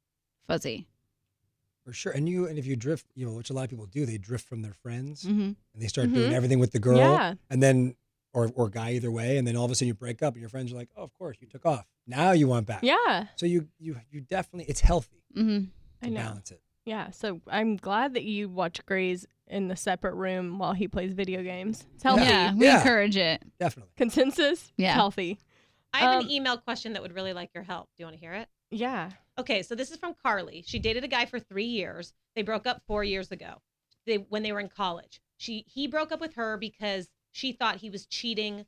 fuzzy. For sure. And you and if you drift, you know, which a lot of people do, they drift from their friends Mm-hmm. and they start Mhm. doing everything with the girl. yeah, And then or or guy either way, and then all of a sudden you break up and your friends are like, oh, of course, you took off. Now you want back. yeah, So you you you definitely it's healthy Mm-hmm. I to know. balance it. Yeah, so I'm glad that you watch Grey's in the separate room while he plays video games. It's healthy. Yeah, we Yeah. encourage it. Definitely. Consensus? Yeah. It's healthy. I have Um, an email question that would really like your help. Do you want to hear it? Yeah. Okay, so this is from Carly. She dated a guy for three years. They broke up four years ago. They when they were in college. She he broke up with her because she thought he was cheating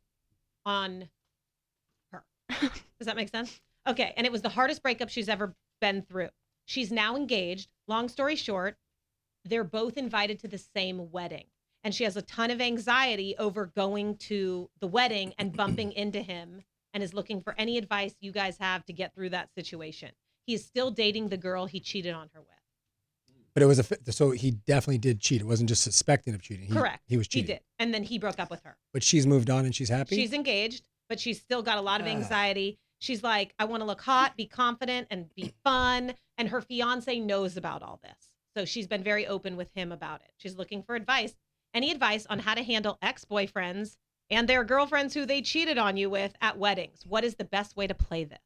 on her. Does that make sense? Okay, and it was the hardest breakup she's ever been through. She's now engaged. Long story short, they're both invited to the same wedding. And she has a ton of anxiety over going to the wedding and bumping into him and is looking for any advice you guys have to get through that situation. He is still dating the girl he cheated on her with. But it was a fi- so he definitely did cheat. It wasn't just suspecting of cheating. He, Correct. He was He cheating. did. And then he broke up with her. But she's moved on and she's happy. She's engaged, but she's still got a lot of Ah. anxiety. She's like, I want to look hot, be confident, and be fun. And her fiance knows about all this. So she's been very open with him about it. She's looking for advice. Any advice on how to handle ex-boyfriends and their girlfriends who they cheated on you with at weddings? What is the best way to play this?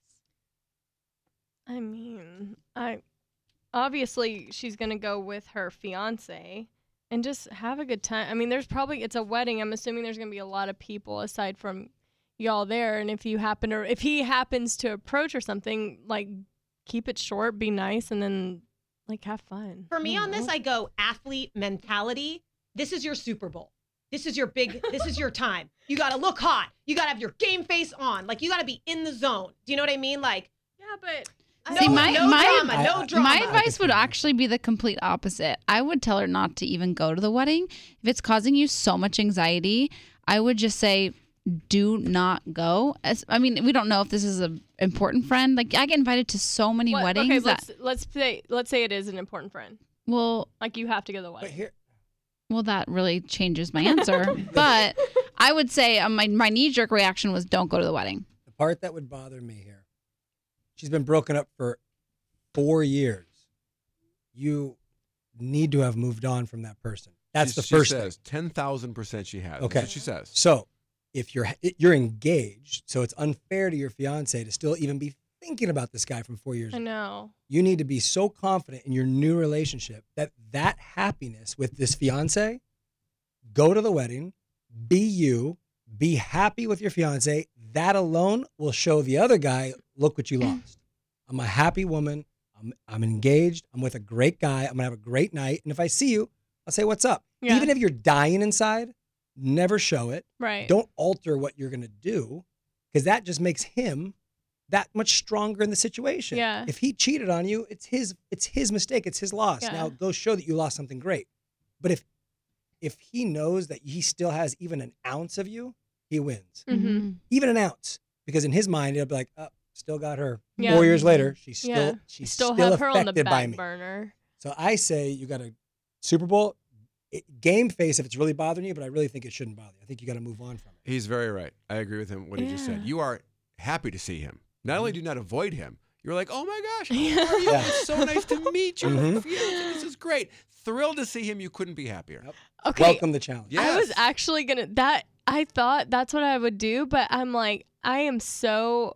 I mean, I obviously she's going to go with her fiance and just have a good time. I mean, there's probably it's a wedding. I'm assuming there's going to be a lot of people aside from y'all there, and if you happen to if he happens to approach or something, like keep it short, be nice, and then like have fun. For me I on don't this, know. I go athlete mentality. This is your Super Bowl. This is your big, this is your time. You got to look hot. You got to have your game face on. Like, you got to be in the zone. Do you know what I mean? Like, Yeah, but no, See, my- no my- drama, I- no I- drama. My I advice can would see that. actually be the complete opposite. I would tell her not to even go to the wedding. If it's causing you so much anxiety, I would just say, do not go. As, I mean, we don't know if this is an important friend. Like, I get invited to so many what, weddings okay, that, let's let's say let's say it is an important friend. well, Like you have to go to the But wedding. here, well, that really changes my answer. But I would say um, my, my knee jerk reaction was don't go to the wedding. the part that would bother me here, she's been broken up for four years. You need to have moved on from that person. That's She- the she first says thing. ten thousand percent she has. Okay. That's what she says. So if you're you're engaged, so it's unfair to your fiance to still even be thinking about this guy from four years I ago. know. You need to be so confident in your new relationship that that happiness with this fiance, go to the wedding, be you, be happy with your fiance. That alone will show the other guy, look what you lost. I'm a happy woman. I'm, I'm engaged. I'm with a great guy. I'm going to have a great night. And if I see you, I'll say, what's up? Yeah. Even if you're dying inside, never show it. Right. Don't alter what you're going to do, because that just makes him that much stronger in the situation. Yeah. If he cheated on you, it's his it's his mistake. It's his loss. Yeah. Now go show that you lost something great. But if if he knows that he still has even an ounce of you, he wins. Mm-hmm. Even an ounce. Because in his mind, he'll be like, oh, still got her. Yeah. Four years later, she's still Yeah. she's Still, still, have her on the affected by back me. burner. So I say you got a Super Bowl it, game face if it's really bothering you, but I really think it shouldn't bother you. I think you got to move on from it. He's very right. I agree with him what he just said. Yeah. You are happy to see him. Not only do you not avoid him, you're like, oh my gosh, how Yeah. are you? Yeah. It's so nice to meet you. Mhm. This is great. Thrilled to see him. You couldn't be happier. Yep. Okay. Welcome the challenge. Yeah. I was Yes. actually gonna that I thought that's what I would do, but I'm like, I am so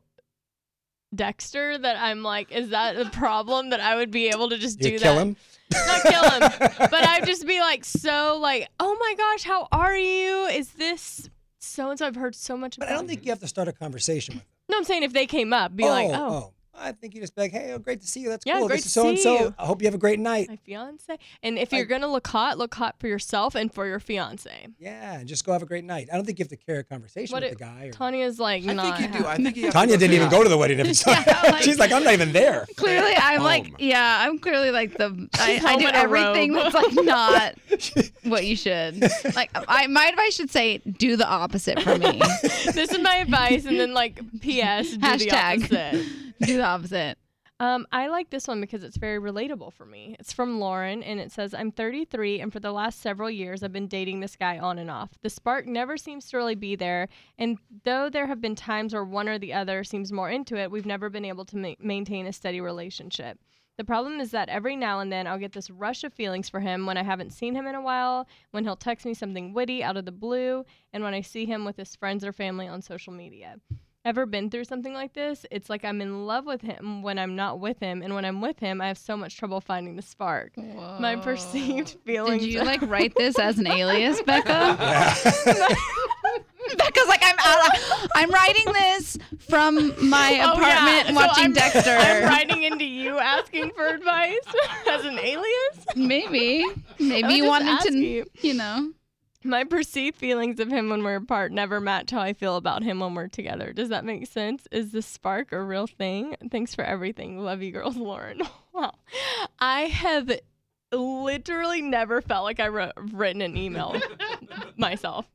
Dexter that I'm like, is that a problem that I would be able to just You do kill that? him? Not kill him, but I'd just be like, so like, oh my gosh, how are you? Is this so and so? I've heard so much But about I don't think you have to start a conversation with them. No, I'm saying if they came up, be like, oh, I think you just be like, hey, oh, great to see you. That's Yeah, cool. great This is to so and see so. you. I hope you have a great night. my fiance. And if you're Like- gonna look hot, look hot for yourself and for your fiance. Yeah, and just go have a great night. I don't think you have to carry a conversation What with it- the guy. Or... Tanya's like, I not think you do. I happy. think you have to Tanya go didn't through even that. go to the wedding. If it's like- She's like, I'm not even there. Clearly, I'm like, Home. yeah, I'm clearly like the I, I Home do in a everything robe. that's like not what you should. Like, I my advice should say, do the opposite for me. This is my advice, and then like P S do the Hashtag. opposite. Do the opposite. Um, I like this one because it's very relatable for me. It's from Lauren, and it says, I'm thirty-three, and for the last several years, I've been dating this guy on and off. The spark never seems to really be there, and though there have been times where one or the other seems more into it, we've never been able to ma- maintain a steady relationship. The problem is that every now and then I'll get this rush of feelings for him when I haven't seen him in a while, when he'll text me something witty out of the blue, and when I see him with his friends or family on social media. Ever been through something like this? It's like I'm in love with him when I'm not with him, and when I'm with him, I have so much trouble finding the spark. My perceived feelings. Did you like write this as an alias, Becca? Yeah. Becca's like, I'm out. I'm writing this from my Oh, apartment yeah. So watching I'm- Dexter. I'm writing into you asking for advice as an alias. Maybe, maybe was you just wanted to, asking. you know. My perceived feelings of him when we're apart never match how I feel about him when we're together. Does that make sense? Is the spark a real thing? Thanks for everything. Love you girls, Lauren. Wow. I have literally never felt like I wrote written an email myself.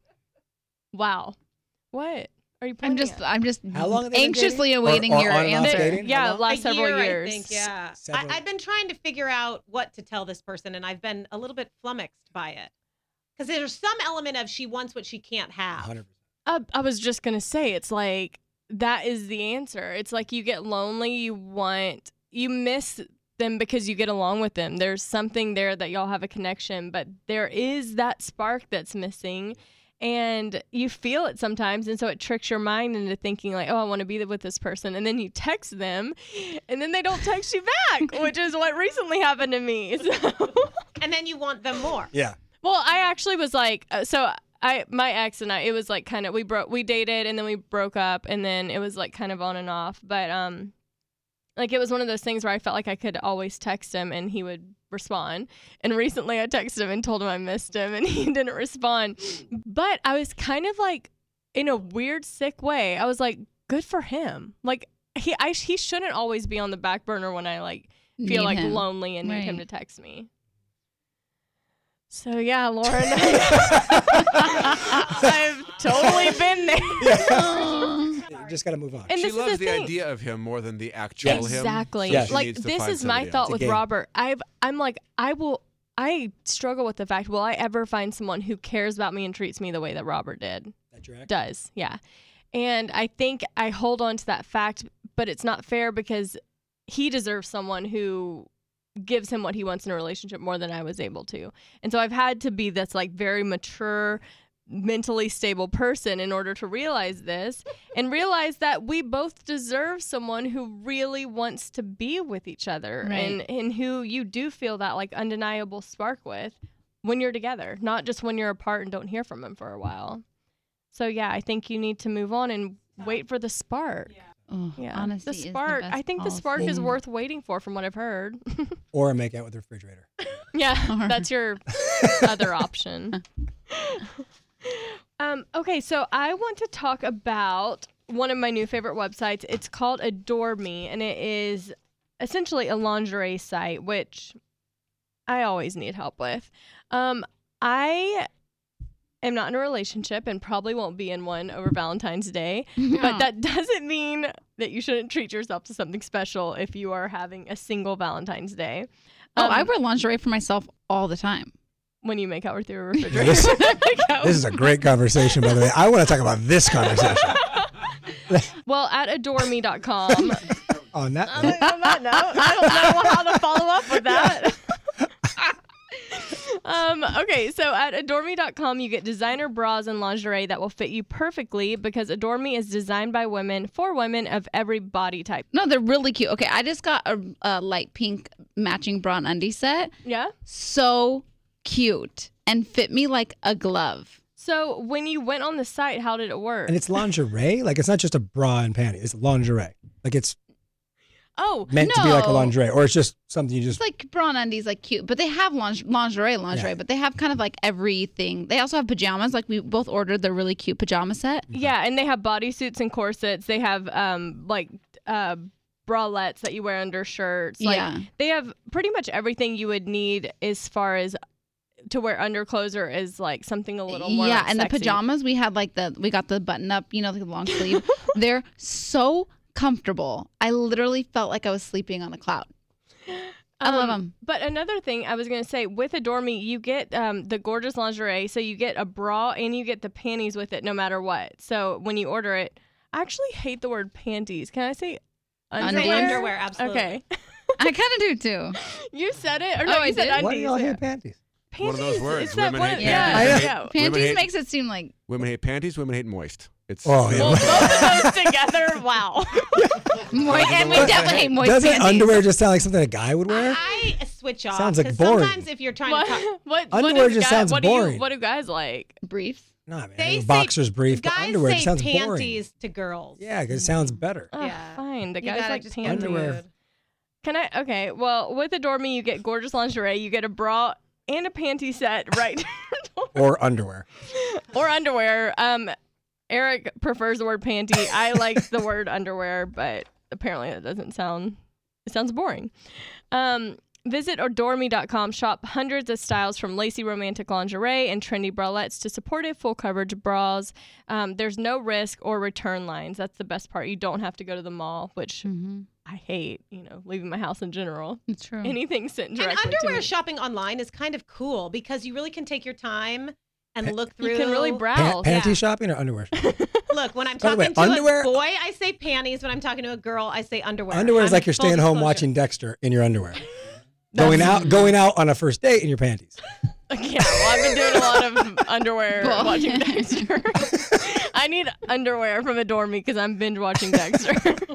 Wow. What are you I'm pointing just, at? I'm just How long have they been anxiously dating? Or- awaiting or your on and off answer. dating? How Yeah, long? last A several year, years. I think, yeah. Several. I, I've been trying to figure out what to tell this person, and I've been a little bit flummoxed by it. Because there's some element of she wants what she can't have. one hundred percent. Uh, I was just gonna say, it's like that is the answer. It's like you get lonely, you want, you miss them because you get along with them. There's something there that y'all have a connection, but there is that spark that's missing, and you feel it sometimes, and so it tricks your mind into thinking like, oh, I want to be with this person, and then you text them, and then they don't text you back, which is what recently happened to me. So. And then you want them more. Yeah. Well, I actually was like, uh, so I, my ex and I, it was like kind of, we broke, we dated and then we broke up and then it was like kind of on and off. But, um, like it was one of those things where I felt like I could always text him and he would respond. And recently I texted him and told him I missed him and he didn't respond. But I was kind of like, in a weird, sick way, I was like, good for him. Like he, I, he shouldn't always be on the back burner when I like feel Need like him. lonely and need him to Right. text me. So yeah, Lauren, I've totally been there. You just got to move on. And She this is loves the the thing. idea of him more than the actual him. Exactly. so Yes. she Like needs to this find is my somebody thought else. with game. Robert. I've I'm like I will I struggle with the fact, will I ever find someone who cares about me and treats me the way that Robert did? That's your ex? Does. Yeah. And I think I hold on to that fact, but it's not fair because he deserves someone who gives him what he wants in a relationship more than I was able to. And so I've had to be this like very mature, mentally stable person in order to realize this and realize that we both deserve someone who really wants to be with each other Right. and, and who you do feel that like undeniable spark with when you're together, not just when you're apart and don't hear from them for a while. So yeah, I think you need to move on and wait for the spark. Yeah. Oh, honesty the spark. Is the best I think the spark policy. is worth waiting for from what I've heard. Or make out with the refrigerator. Yeah, that's your other option. um, okay, so I want to talk about one of my new favorite websites. It's called Adore Me, and it is essentially a lingerie site, which I always need help with. Um, I am not in a relationship and probably won't be in one over Valentine's Day, but that doesn't mean that you shouldn't treat yourself to something special if you are having a single Valentine's Day. Oh, Um, I wear lingerie for myself all the time. when you make out with your refrigerator. This, Make out this is a great conversation, by the way. I want to talk about this conversation. Well, at adore me dot com. On that, On that note, I don't know how to follow up with that. um, okay, so at adore me dot com, you get designer bras and lingerie that will fit you perfectly because Adore Me is designed by women for women of every body type. No, they're really cute. Okay, I just got a, a light pink matching bra and undie set. Yeah? So cute and fit me like a glove. So when you went on the site, how did it work? and it's lingerie. Like it's not just a bra and panty. It's lingerie. Like it's oh, meant to be like a No. lingerie, or it's just something you just. It's like bra and undies, like cute, but they have linge- lingerie, lingerie, Yeah. but they have kind of like everything. They also have pajamas. Like we both ordered the really cute pajama set. yeah, and they have bodysuits and corsets. They have um like uh bralettes that you wear under shirts. Like Yeah. they have pretty much everything you would need as far as to wear underclothes or is like something a little more yeah, like, and sexy. the pajamas we had like the we got the button up, you know, the long sleeve. They're so comfortable. I literally felt like I was sleeping on a cloud. I love Um, them. But another thing I was going to say, with Adore Me, you get um, the gorgeous lingerie. So you get a bra and you get the panties with it no matter what. So when you order it, I actually hate the word panties. Can I say underwear? Underwear? Underwear, absolutely. Okay. I kind of do too. You said it? Or no, Oh, I you said did? undies. Why do y'all yeah. hate panties? Panties. One of those words, It's that women one, hate yeah, panties. yeah. Women Panties hate- makes it seem like Women hate panties. Women hate moist. It's Oh, yeah. Well, both of those together, wow. moist, and we But definitely hate moist Doesn't panties. underwear just sound like something a guy would wear? I switch off. Sounds like 'cause boring. Sometimes if you're trying What, to talk, what, Underwear what is just guy- sounds what do you- boring. what do guys like? briefs. Nah, man. they say boxers brief, but guys underwear say just sounds boring. panties to girls. Yeah, because it sounds better. Oh, Yeah. fine. The You guys gotta like just panties. get in the Underwear. mood. Can I? Okay. Well, with Adore Me, you get gorgeous lingerie. You get a bra and a panty set, right? Or underwear. or underwear. Um, Eric prefers the word panty. I like the word underwear, but apparently that doesn't sound. It sounds boring. Um, visit adore me dot com. Shop hundreds of styles from lacy romantic lingerie and trendy bralettes to supportive full coverage bras. Um, there's no risk or return lines. That's the best part. You don't have to go to the mall, which Mm-hmm. I hate. You know, leaving my house in general. It's true. Anything sent And directly to underwear me. shopping online is kind of cool because you really can take your time and Pa- look through. You can really Pan- browse. panty yeah. shopping or underwear shopping? Look, when I'm By the way, talking to underwear- a boy, I say panties. When I'm talking to a girl, I say underwear. Underwear is I'm like you're full staying home disclosure. watching Dexter in your underwear. going out going out on a first date in your panties. Yeah, well, I've been doing a lot of underwear Well, watching yeah. Dexter. I need underwear from Adore Me because I'm binge watching Dexter.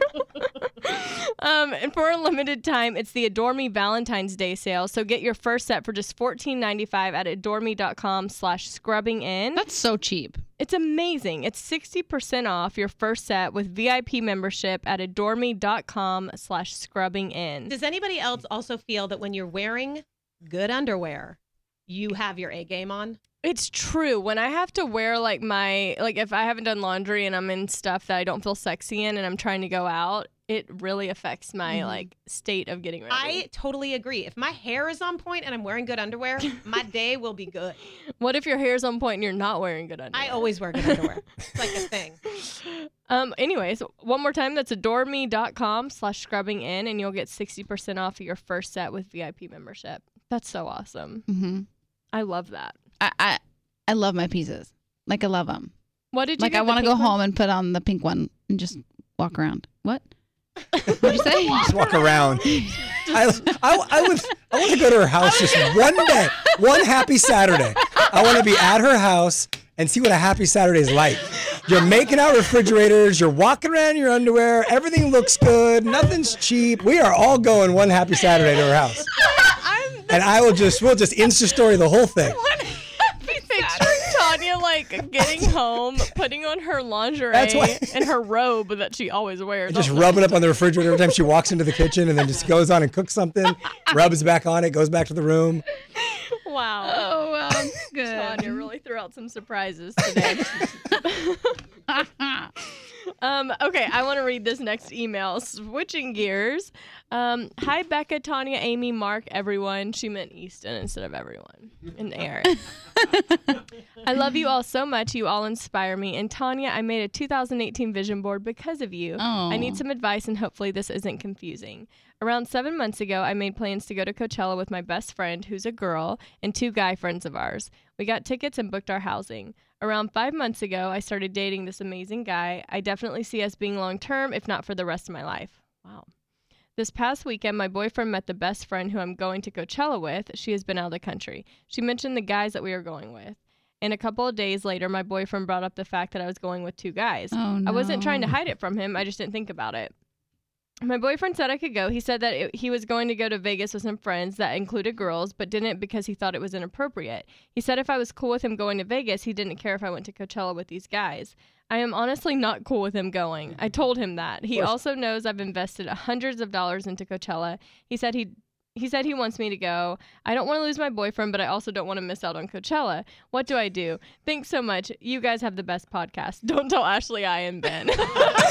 um, and for a limited time, it's the Adore Me Valentine's Day sale. So get your first set for just fourteen ninety-five at adore me dot com slash scrubbing in. That's so cheap. It's amazing. It's sixty percent off your first set with V I P membership at adore me dot com slash scrubbing in. Does anybody else also feel that when you're wearing good underwear, you have your A game on? It's true. When I have to wear like my, like if I haven't done laundry and I'm in stuff that I don't feel sexy in and I'm trying to go out, it really affects my Mhm. like state of getting ready. I totally agree. If my hair is on point and I'm wearing good underwear, my day will be good. What if your hair's on point and you're not wearing good underwear? I always wear good underwear. It's like a thing. Um, anyways, one more time, that's adore me dot com slash scrubbing in and you'll get sixty percent off of your first set with V I P membership. That's so awesome. Mm-hmm. I love that. I, I I love my pieces. Like I love them. What did you Like get I the want to go pink one? home and put on the pink one and just walk around. What? What'd you say? Just walk around. I, I, I would I want to go to her house just one day, one happy Saturday. I want to be at her house and see what a happy Saturday is like. You're making out refrigerators. You're walking around in your underwear. Everything looks good. Nothing's cheap. We are all going one happy Saturday to her house. And I will just, we'll just Insta story the whole thing. Picturing Tanya like getting home, putting on her lingerie That's why- and her robe that she always wears. Just rub it up on the refrigerator every time she walks into the kitchen and then just goes on and cooks something, rubs back on it, goes back to the room. Wow. Oh, well, that's good. Tanya really threw out some surprises today. um, okay, I want to read this next email. Switching gears. Um, Hi, Becca, Tanya, Amy, Mark, everyone. She meant Easton instead of everyone. And Aaron. I love you all so much. You all inspire me. And Tanya, I made a two thousand eighteen vision board because of you. Oh. I need some advice, and hopefully this isn't confusing. Around seven months ago, I made plans to go to Coachella with my best friend, who's a girl, and two guy friends of ours. We got tickets and booked our housing. Around five months ago, I started dating this amazing guy. I definitely see us being long-term, if not for the rest of my life. Wow. This past weekend, my boyfriend met the best friend who I'm going to Coachella with. She has been out of the country. She mentioned the guys that we are going with. And a couple of days later, my boyfriend brought up the fact that I was going with two guys. Oh, no. I wasn't trying to hide it from him. I just didn't think about it. My boyfriend said I could go. He said that it, he was going to go to Vegas with some friends that included girls, but didn't because he thought it was inappropriate. He said if I was cool with him going to Vegas, he didn't care if I went to Coachella with these guys. I am honestly not cool with him going. I told him that. He also knows I've invested hundreds of dollars into Coachella. He said he He said he wants me to go. I don't want to lose my boyfriend, but I also don't want to miss out on Coachella. What do I do? Thanks so much. You guys have the best podcast. Don't tell Ashley I am Ben. That's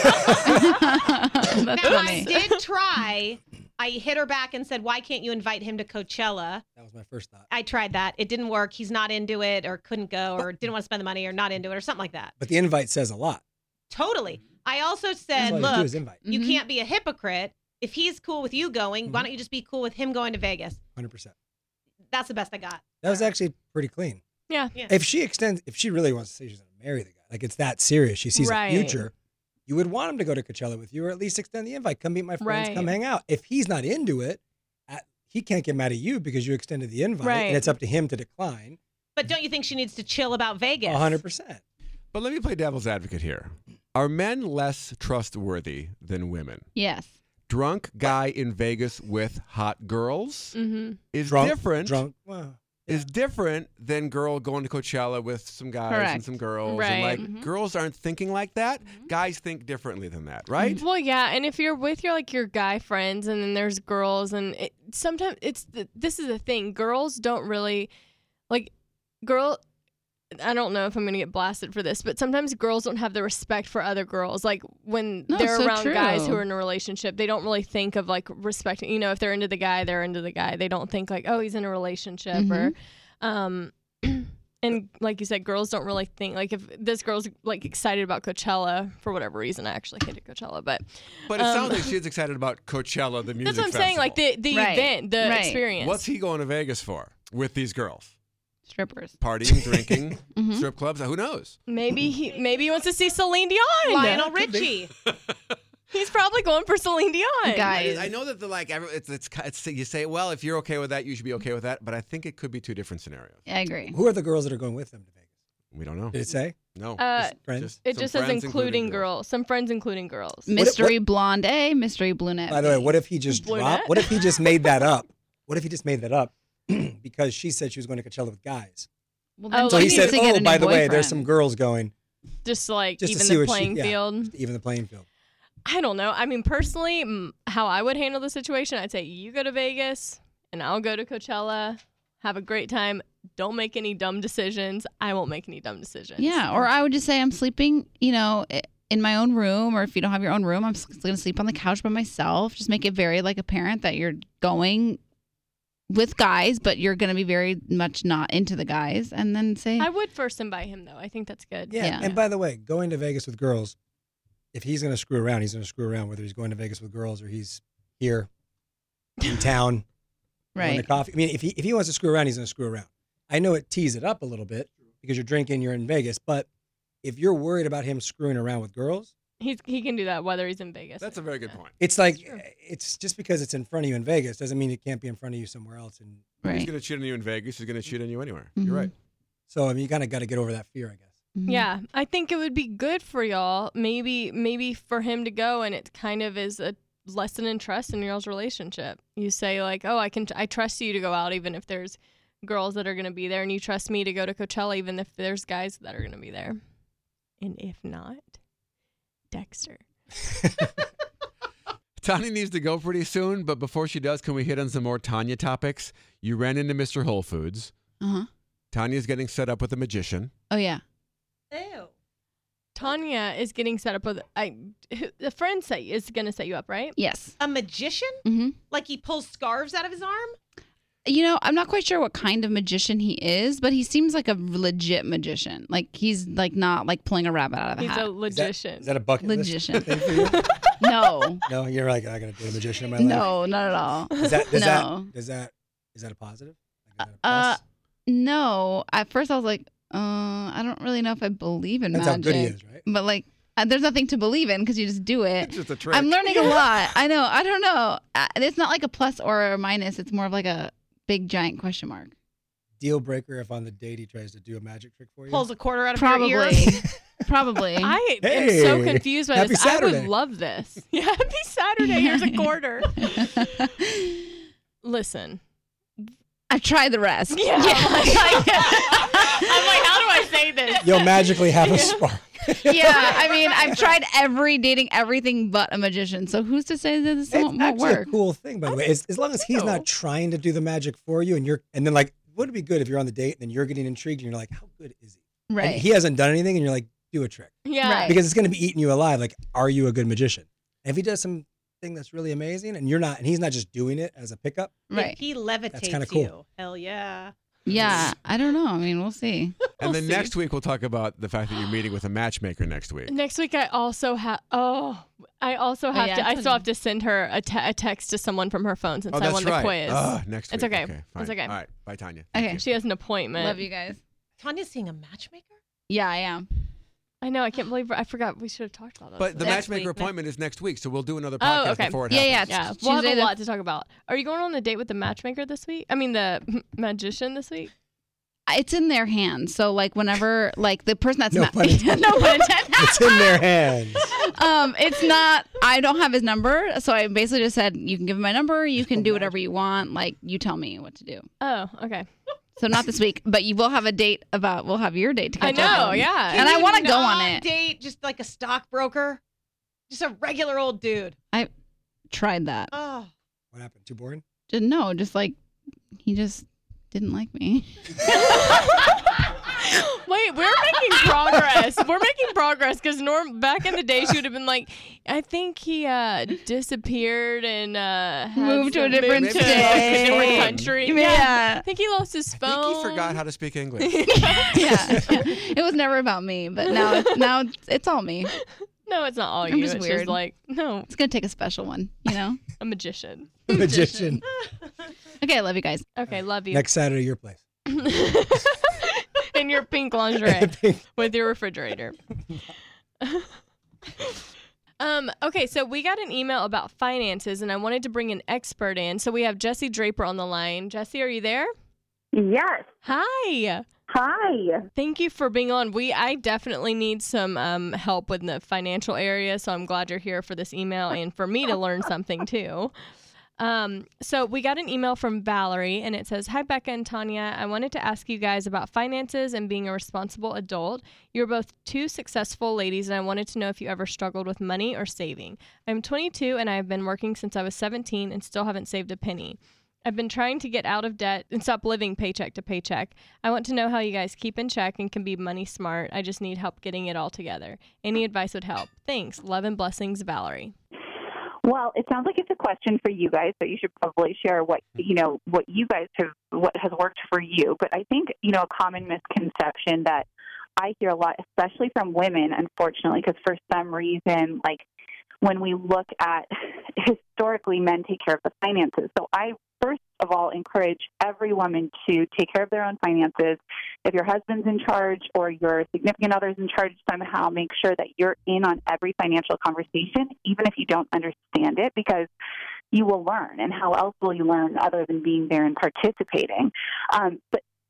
Now, funny. I did try. I hit her back and said, why can't you invite him to Coachella? That was my first thought. I tried that. It didn't work. He's not into it or couldn't go or didn't want to spend the money or not into it or something like that. But the invite says a lot. Totally. I also That's said, all you do look, is invite. you Mhm. can't be a hypocrite. If he's cool with you going, why Mhm. don't you just be cool with him going to Vegas? one hundred percent. That's the best I got. That was actually pretty clean. Yeah. Yeah. If she extends, if she really wants to say she's going to marry the guy, like it's that serious, she sees Right. a future, you would want him to go to Coachella with you or at least extend the invite. Come meet my friends, Right. come hang out. If he's not into it, at, he can't get mad at you because you extended the invite Right. and it's up to him to decline. But don't you think she needs to chill about Vegas? one hundred percent. But let me play devil's advocate here. Are men less trustworthy than women? Yes. Drunk guy in Vegas with hot girls Mm-hmm. is Drunk, different. drunk. Well, Is different than girl going to Coachella with some guys and Correct. some girls. Right. And like Mhm. girls aren't thinking like that. Guys think differently than that, right? Well, yeah, and if you're with your like your guy friends, and then there's girls, and it, sometimes it's the, this is the thing. Girls don't really like girl. I don't know if I'm gonna get blasted for this, but sometimes girls don't have the respect for other girls. Like when No, they're so around guys who true. are in a relationship, they don't really think of like respecting. You know, if they're into the guy, they're into the guy. They don't think like, oh, he's in a relationship or, um. And like you said, girls don't really think like if this girl's like excited about Coachella for whatever reason. I actually hated Coachella, but But it Um, sounds like she's excited about Coachella, the music that's what I'm festival. saying. Like the the Right. event, the Right. experience. What's he going to Vegas for with these girls? Strippers. Partying, drinking, Mhm. strip clubs? Who knows? maybe he maybe he wants to see Celine Dion. Lionel Richie. He's probably going for Celine Dion. Guys. I know that the like every, it's, it's it's you say, well, if you're okay with that, you should be okay with that. But I think it could be two different scenarios. I agree. who are the girls that are going with them to Vegas? We don't know. Did it say? No. Uh, Friends? it some just says friends, including girls. girls. Some friends including girls. Mystery blonde A, mystery brunette By the way, B. what if he just Brunette? dropped? What if he just made that up? What if he just made that up because she said she was going to Coachella with guys? Well, Oh, then So like he she said, needs to get "Oh, a by new the way, there's boyfriend. some girls going Just like just to even see the what she- playing yeah. field. even the playing field." I don't know. I mean, personally, mm, how I would handle the situation, I'd say you go to Vegas and I'll go to Coachella. Have a great time. Don't make any dumb decisions. I won't make any dumb decisions. Yeah, or I would just say I'm sleeping, you know, i- in my own room, or if you don't have your own room, I'm going to sleep on the couch by myself. Just make it very like apparent that you're going with guys, but you're going to be very much not into the guys, and then say, I would first invite him though. I think that's good. Yeah. Yeah. And by the way, going to Vegas with girls, if he's going to screw around, he's going to screw around whether he's going to Vegas with girls or he's here in town having a right, coffee. I mean, if he if he wants to screw around, he's going to screw around. I know it tees it up a little bit because you're drinking, you're in Vegas, but if you're worried about him screwing around with girls, He's he can do that whether he's in Vegas. That's a very good point. it's like Sure. it's just because it's in front of you in Vegas doesn't mean it can't be in front of you somewhere else. And He's right. going to cheat on you in Vegas. He's going to cheat on you anywhere. Mhm. You're right. so I mean, you kind of got to get over that fear, I guess. Yeah, I think it would be good for y'all. Maybe, maybe for him to go, and it kind of is a lesson in trust in y'all's relationship. You say like, "Oh, I can, I trust you to go out, even if there's girls that are going to be there, and you trust me to go to Coachella, even if there's guys that are going to be there." And if not, Dexter. Tanya needs to go pretty soon, but before she does, can we hit on some more Tanya topics? You ran into Mister Whole Foods. Uh-huh. Tanya's getting set up with a magician. Oh, yeah. Ew. Tanya is getting set up with I. A friend set is going to set you up, right? Yes. A magician? Mm-hmm. Like he pulls scarves out of his arm? You know, I'm not quite sure what kind of magician he is, but he seems like a legit magician. Like he's like not like pulling a rabbit out of a He's hat. a Is that, logician. is that a bucket Magician. list thing for you? No, No, you're like, I gotta date a magician in my life. no, not at all. Is that, does No. that, does that, is that a positive? Like, is that a Uh, plus? no. At first, I was like, uh, I don't really know if I believe in That's how magic. good he is, right? But like, uh, there's nothing to believe in because you just do it. It's just a trick. I'm learning a lot. I know. I don't know. Uh, It's not like a plus or a minus. It's more of like a big giant question mark. Deal breaker if on the date he tries to do a magic trick for you. Pulls a quarter out of Probably. your ear? Probably. I am so Hey, confused by happy this. I Saturday. would love this. Yeah, happy Saturday. Here's a quarter. Listen. I tried the rest. Yeah. I'm like, how do I say this? You'll magically have a spark. Yeah, I mean, I've tried every dating everything but a magician. So who's to say that this It's won't, won't actually work? a cool thing, by the way. As, as long as he's Ew. not trying to do the magic for you, and you're, and then like, would it be good if you're on the date and then you're getting intrigued and you're like, how good is he? Right. And he hasn't done anything, and you're like, do a trick Yeah. Right. because it's going to be eating you alive. Like, are you a good magician? And if he does something that's really amazing, and you're not, and he's not just doing it as a pickup, Right. If he levitates kinda cool. you. Hell yeah. Yeah, I don't know. I mean, we'll see. and then see. next week, we'll talk about the fact that you're meeting with a matchmaker next week. Next week, I also have. Oh, I also have yeah, to. I it's still okay. have to send her a, te- a text to someone from her phone since Oh, I that's won right. the quiz. Ugh, next week. It's okay. okay It's fine. okay. All right. Bye, Tanya. Okay. Thank you. She has an appointment. Love you guys. Tanya's seeing a matchmaker? Yeah, I am. I know. I can't believe. I forgot. We should have talked about that. But the Next matchmaker week. appointment is next week, so we'll do another Oh, podcast okay. before it Yeah, happens. yeah. yeah, It's we'll have Tuesday a the- lot to talk about. Are you going on a date with the matchmaker this week? I mean, the magician this week. It's in their hands. So, like, whenever, like, the person that's No ma- pun intended. no pun intended. it's in their hands. um, it's not. I don't have his number, so I basically just said, you can give him my number. You can do whatever you want. Like, you tell me what to do. Oh, okay. So not this week, but you will have a date about. We'll have your date to I catch up know. on. Yeah. And I Can wanna you go on not it. Date just like a stockbroker? Just a regular old dude. Tried that. Oh. What happened? Too boring? Just, no, just like he just didn't like me. Wait, we're making progress. We're making progress because Norm, back in the day, she would have been like, I think he uh, disappeared and uh, had Moved to a some- different moved to, like, a different state. country. Yeah. I think he lost his I phone. think he forgot how to speak English. yeah, yeah. It was never about me, but now it's, now it's, it's all me. No, it's not all I'm you. just it's weird. just like, no, It's gonna take a special one, you know. a magician. Magician. Okay, I love you guys. Okay, love you. Next Saturday, your place. In your pink lingerie with your refrigerator. um, okay, so we got an email about finances, and I wanted to bring an expert in. So we have Jesse Draper on the line. Jesse, are you there? Yes. Hi. Hi. Thank you for being on. We I definitely need some um, help with the financial area, so I'm glad you're here for this email and for me to learn something too. Um, so we got an email from Valerie, and it says, "Hi, Becca and Tanya. I wanted to ask you guys about finances and being a responsible adult. You're both two successful ladies, and I wanted to know if you ever struggled with money or saving. I'm twenty-two, and I have been working since I was seventeen and still haven't saved a penny. I've been trying to get out of debt and stop living paycheck to paycheck. I want to know how you guys keep in check and can be money smart. I just need help getting it all together. Any advice would help. Thanks. Love and blessings, Valerie." Well, it sounds like it's a question for you guys, so you should probably share what you know what you guys have what has worked for you. But I think you know a common misconception that I hear a lot, especially from women, unfortunately, because for some reason, like when we look at historically, men take care of the finances. So I first of all encourage every woman to take care of their own finances. If your husband's in charge or your significant other's in charge somehow, make sure that you're in on every financial conversation, even if you don't understand it, because you will learn. And how else will you learn other than being there and participating? Um, but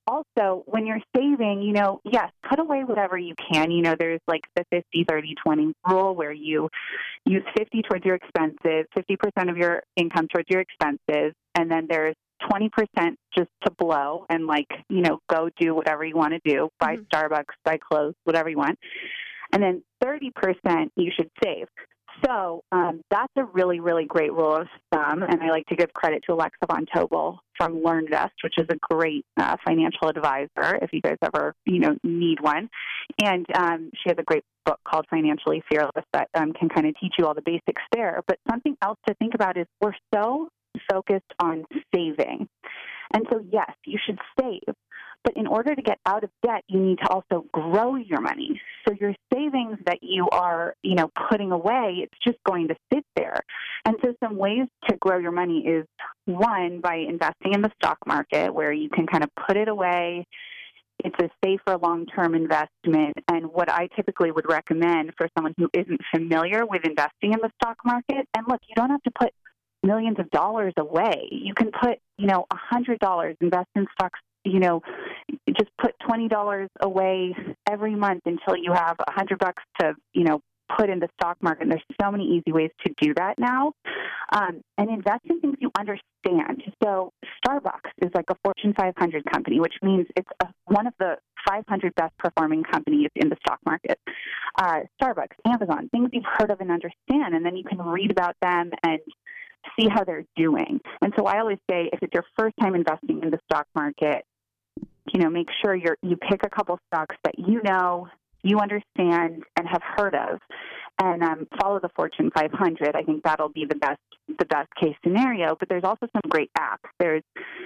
also, when you're saving, you know, yes, put away whatever you can. You know, there's like the fifty, thirty, twenty rule where you use fifty towards your expenses, fifty percent of your income towards your expenses, and then there's twenty percent just to blow and, like, you know, go do whatever you want to do, buy Mhm. Starbucks, buy clothes, whatever you want. And then thirty percent you should save. So um, that's a really, really great rule of thumb, and I like to give credit to Alexa Von Tobel from LearnVest, which is a great uh, financial advisor if you guys ever, you know, need one. And um, she has a great book called Financially Fearless that um, can kind of teach you all the basics there. But something else to think about is we're so focused on saving. And so, yes, you should save. But in order to get out of debt, you need to also grow your money. So your savings that you are, you know, putting away, it's just going to sit there. And so some ways to grow your money is, one, by investing in the stock market where you can kind of put it away. It's a safer long-term investment. And what I typically would recommend for someone who isn't familiar with investing in the stock market, and look, you don't have to put millions of dollars away. You can put, you know, one hundred dollars, invest in stocks, you know, just put twenty dollars away every month until you have one hundred bucks to, you know, put in the stock market. And there's so many easy ways to do that now. Um, and invest in things you understand. So Starbucks is like a Fortune five hundred company, which means it's a, one of the five hundred best performing companies in the stock market. Uh, Starbucks, Amazon, things you've heard of and understand, and then you can read about them and see how they're doing. And so I always say, if it's your first time investing in the stock market, you know, make sure you're, you pick a couple stocks that you know, you understand, and have heard of, and um, follow the Fortune five hundred. I think that'll be the best, the best case scenario. But there's also some great apps. There's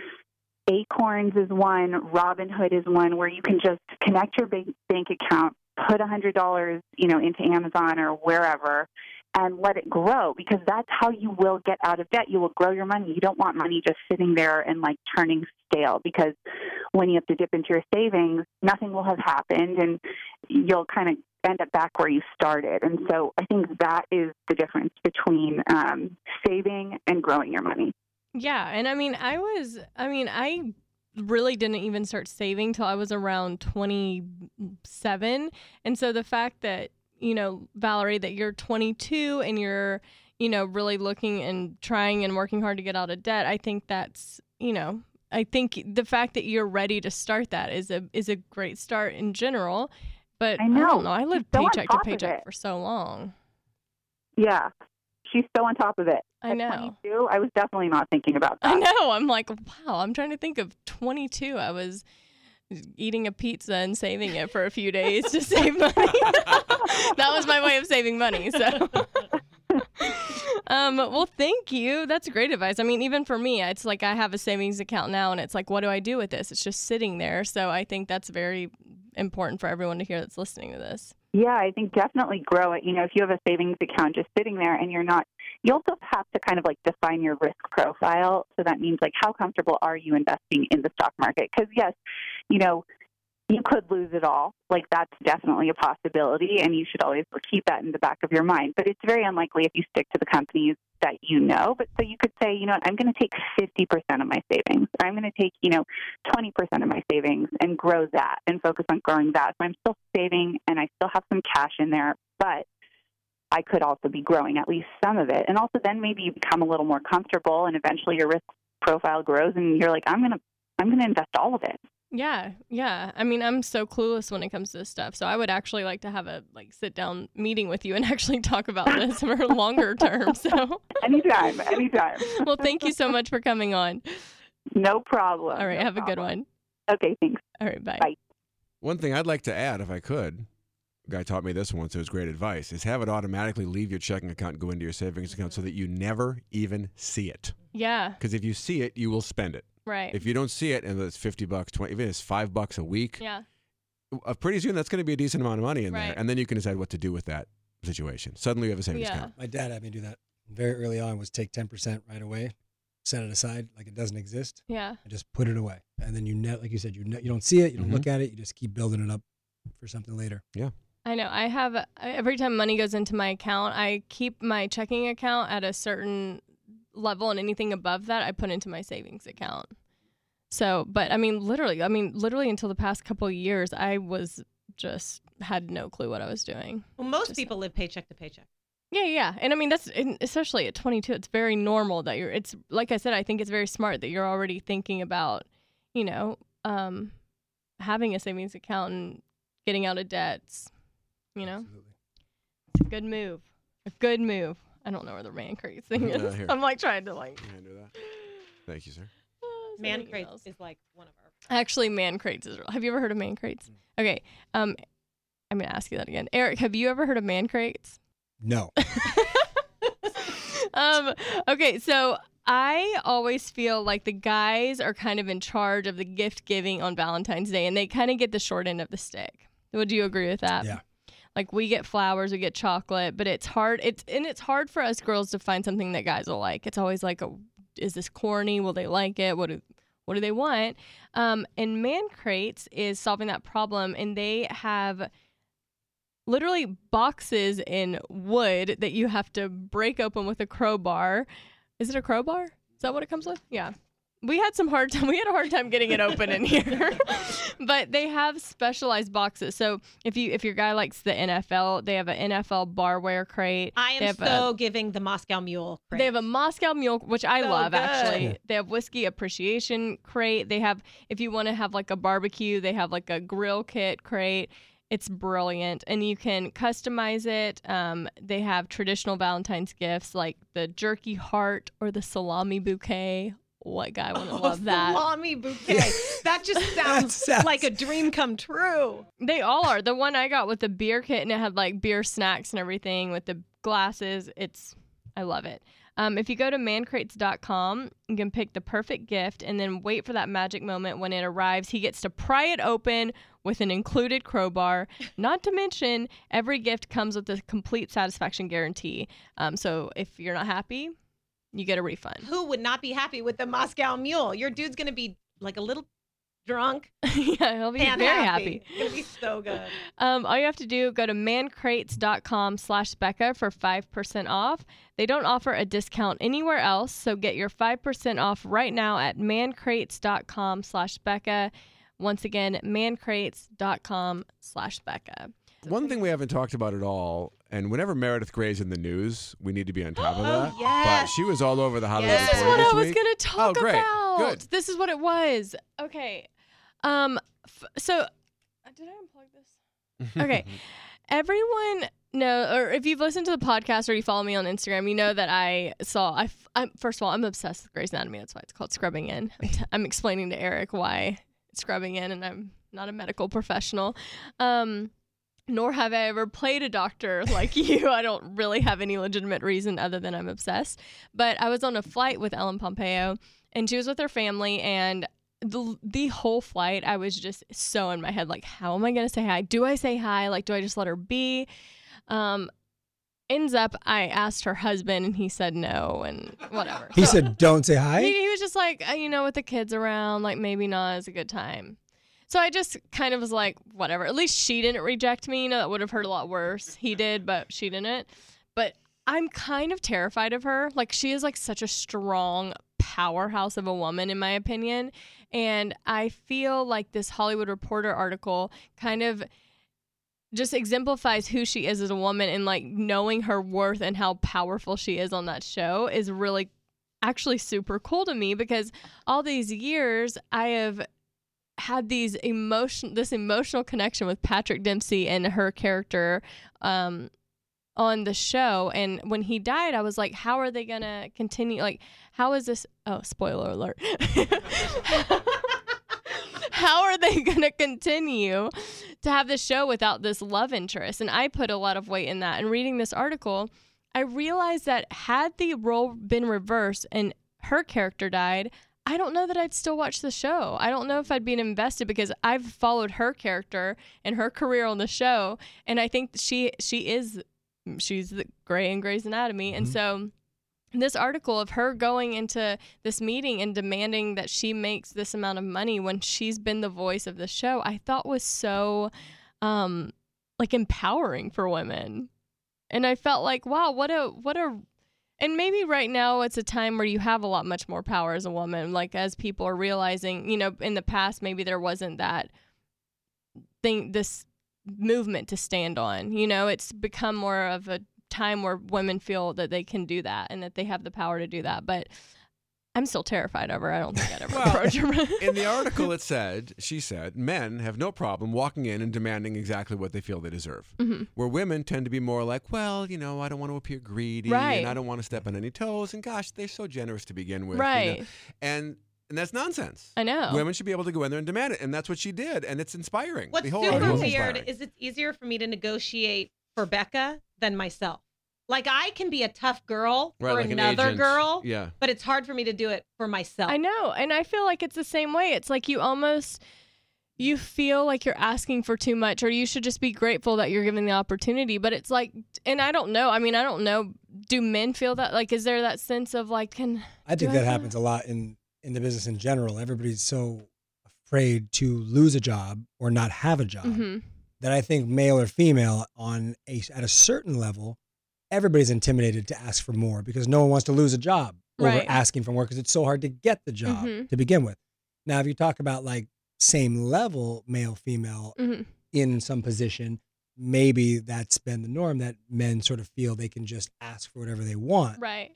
Acorns is one, Robinhood is one, where you can just connect your bank, bank account, put one hundred dollars, you know, into Amazon or wherever, and let it grow, because that's how you will get out of debt. You will grow your money. You don't want money just sitting there and, like, turning stale, because when you have to dip into your savings, nothing will have happened, and you'll kind of end up back where you started. And so I think that is the difference between um, saving and growing your money. Yeah, and I mean, I was, I mean, I really didn't even start saving till I was around twenty-seven. And so the fact that, you know, Valerie, that you're twenty-two and you're, you know, really looking and trying and working hard to get out of debt, I think that's, you know, I think the fact that you're ready to start that is a is a great start in general. But I know. I don't know. I lived She's so on paycheck to top of paycheck it. for so long. Yeah, she's so on top of it. I At know. twenty-two, I was definitely not thinking about that. I know. I'm like, wow. I'm trying to think of twenty-two. I was eating a pizza and saving it for a few days to save money. That was my way of saving money. So, um, well, thank you. That's great advice. I mean, even for me, it's like I have a savings account now, and it's like, what do I do with this? It's just sitting there. So I think that's very important for everyone to hear that's listening to this. Yeah, I think definitely grow it. You know, if you have a savings account just sitting there and you're not, you also have to kind of like define your risk profile. So that means, like, how comfortable are you investing in the stock market? Because yes, you know, you could lose it all. Like, that's definitely a possibility, and you should always keep that in the back of your mind. But it's very unlikely if you stick to the companies that you know. But so you could say, you know what, I'm going to take fifty percent of my savings, or I'm going to take, you know, twenty percent of my savings and grow that and focus on growing that. So I'm still saving, and I still have some cash in there, but I could also be growing at least some of it. And also then maybe you become a little more comfortable, and eventually your risk profile grows, and you're like, I'm going to I'm going to invest all of it. Yeah, yeah. I mean, I'm so clueless when it comes to this stuff. So I would actually like to have a like sit down meeting with you and actually talk about this for longer term. So Anytime, anytime. well, thank you so much for coming on. No problem. All right, no have a good problem. one. Okay, thanks. All right, bye. Bye. One thing I'd like to add, if I could, a guy taught me this once, it was great advice, is have it automatically leave your checking account and go into your savings account so that you never even see it. Yeah, Because if you see it, you will spend it. right. If you don't see it, and it's fifty bucks, twenty, even if it's five bucks a week, Yeah, uh, pretty soon that's going to be a decent amount of money in Right. there. And then you can decide what to do with that situation. Suddenly you have a savings Yeah. account. My dad had me do that very early on. Was take ten percent right away, set it aside like it doesn't exist, yeah. and just put it away. And then you net, like you said, you ne- you don't see it, you don't Mhm. look at it, you just keep building it up for something later. I know. I have every time money goes into my account, I keep my checking account at a certain level, and anything above that, I put into my savings account. So, but I mean, literally, I mean, literally until the past couple of years, I was just had no clue what I was doing. Well, most Just- people live paycheck to paycheck. Yeah, yeah. And I mean, that's and especially at twenty-two, it's very normal that you're, it's like I said, I think it's very smart that you're already thinking about, you know, um, having a savings account and getting out of debts, you know, Absolutely. it's a good move. A good move. I don't know where the man crates thing No, is. here. I'm like trying to like. You can do that. Thank you, sir. uh, Man something crates else. is like one of our. Actually, man crates is real. Have you ever heard of man crates? Okay. Um, I'm going to ask you that again. Eric, have you ever heard of man crates? No. um, okay, so I always feel like the guys are kind of in charge of the gift giving on Valentine's Day, and they kind of get the short end of the stick. Would you agree with that? Yeah. Like we get flowers, we get chocolate, but it's hard. It's and it's hard for us girls to find something that guys will like. It's always like, oh, is this corny? Will they like it? What do what do they want? Um, and Man Crates is solving that problem, and they have literally boxes in wood that you have to break open with a crowbar. Is it a crowbar? Is that what it comes with? Yeah. We had some hard time. We had a hard time getting it open in here, but they have specialized boxes. So if you if your guy likes the N F L, they have an N F L barware crate. I They am have so a- giving the Moscow Mule. Crate. They have a Moscow Mule, which I So love good. actually. They have whiskey appreciation crate. They have, if you want to have like a barbecue, they have like a grill kit crate. It's brilliant, and you can customize it. Um, they have traditional Valentine's gifts like the jerky heart or the salami bouquet. What guy wouldn't Oh, love that? salami bouquet. That just sounds sounds- like a dream come true. They all are. The one I got with the beer kit, and it had like beer snacks and everything with the glasses. It's, I love it. Um, if you go to man crates dot com, you can pick the perfect gift and then wait for that magic moment when it arrives. He gets to pry it open with an included crowbar. Not to mention, every gift comes with a complete satisfaction guarantee. Um, so if you're not happy, you get a refund. Who would not be happy with the Moscow Mule? Your dude's going to be like a little drunk Yeah, he'll be and very happy. happy. It'll be so good. Um, all you have to do, go to man crates dot com slash Becca for five percent off. They don't offer a discount anywhere else, so get your five percent off right now at man crates dot com slash Becca. Once again, man crates dot com slash Becca. One thing we haven't talked about at all, and whenever Meredith Gray's in the news, we need to be on top of Oh, that. yes. But she was all over the Hollywood Yes. This is Reporter what this I was week. going to talk Oh, great. about. Good. This is what it was. Okay. Um. F- so, uh, did I unplug this? Okay. Everyone know, or if you've listened to the podcast or you follow me on Instagram, you know that I saw. I f- I'm, first of all, I'm obsessed with Grey's Anatomy. That's why it's called Scrubbing In. I'm, t- I'm explaining to Eric why it's Scrubbing In, and I'm not a medical professional. Um. Nor have I ever played a doctor like you. I don't really have any legitimate reason other than I'm obsessed. But I was on a flight with Ellen Pompeo, and she was with her family, and the the whole flight, I was just so in my head, like, how am I going to say hi? Do I say hi? Like, do I just let her be? Um, ends up, I asked her husband, and he said no, and whatever. He So said, "Don't say hi." he, he was just like, uh, you know, with the kids around, like, maybe not is a good time. So I just kind of was like, whatever. At least she didn't reject me. You know, that would have hurt a lot worse. He did, but she didn't. But I'm kind of terrified of her. Like, she is like such a strong powerhouse of a woman, in my opinion. And I feel like this Hollywood Reporter article kind of just exemplifies who she is as a woman, and like knowing her worth and how powerful she is on that show is really actually super cool to me, because all these years I have had these emotion this emotional connection with Patrick Dempsey and her character um on the show, and when he died I was like, how are they gonna continue, like, how is this, oh, spoiler alert. How are they gonna continue to have this show without this love interest? And I put a lot of weight in that, and reading this article I realized that had the role been reversed and her character died, I don't know that I'd still watch the show. I don't know if I'd be invested, because I've followed her character and her career on the show, and I think she she is she's the Grey in Grey's Anatomy. Mm-hmm. And so this article of her going into this meeting and demanding that she makes this amount of money when she's been the voice of the show, I thought was so um like empowering for women. And I felt like, wow, what a what a And maybe right now it's a time where you have a lot much more power as a woman. Like as people are realizing, you know, in the past maybe there wasn't that thing, this movement to stand on. You know, it's become more of a time where women feel that they can do that and that they have the power to do that. But I'm still terrified of her. I don't think I'd ever Well, approach her. In the article, it said, she said, men have no problem walking in and demanding exactly what they feel they deserve. Mm-hmm. Where women tend to be more like, well, you know, I don't want to appear greedy, Right. and I don't want to step on any toes, and gosh, they're so generous to begin with. Right. You know? And and that's nonsense. I know. Women should be able to go in there and demand it, and that's what she did, and it's inspiring. What's The whole super article is weird inspiring. is it's easier for me to negotiate for Becca than myself. Like I can be a tough girl Right, for like an another agent. girl, Yeah. but it's hard for me to do it for myself. I know. And I feel like it's the same way. It's like you almost, you feel like you're asking for too much, or you should just be grateful that you're given the opportunity. But it's like, and I don't know. I mean, I don't know. Do men feel that? Like, is there that sense of like, can I think do that I- happens a lot in, in the business in general. Everybody's so afraid to lose a job or not have a job Mm-hmm. that I think male or female on a, at a certain level, everybody's intimidated to ask for more because no one wants to lose a job over Right. asking for more because it's so hard to get the job Mhm. to begin with. Now, if you talk about like same level male, female Mm-hmm. in some position, maybe that's been the norm that men sort of feel they can just ask for whatever they want. Right.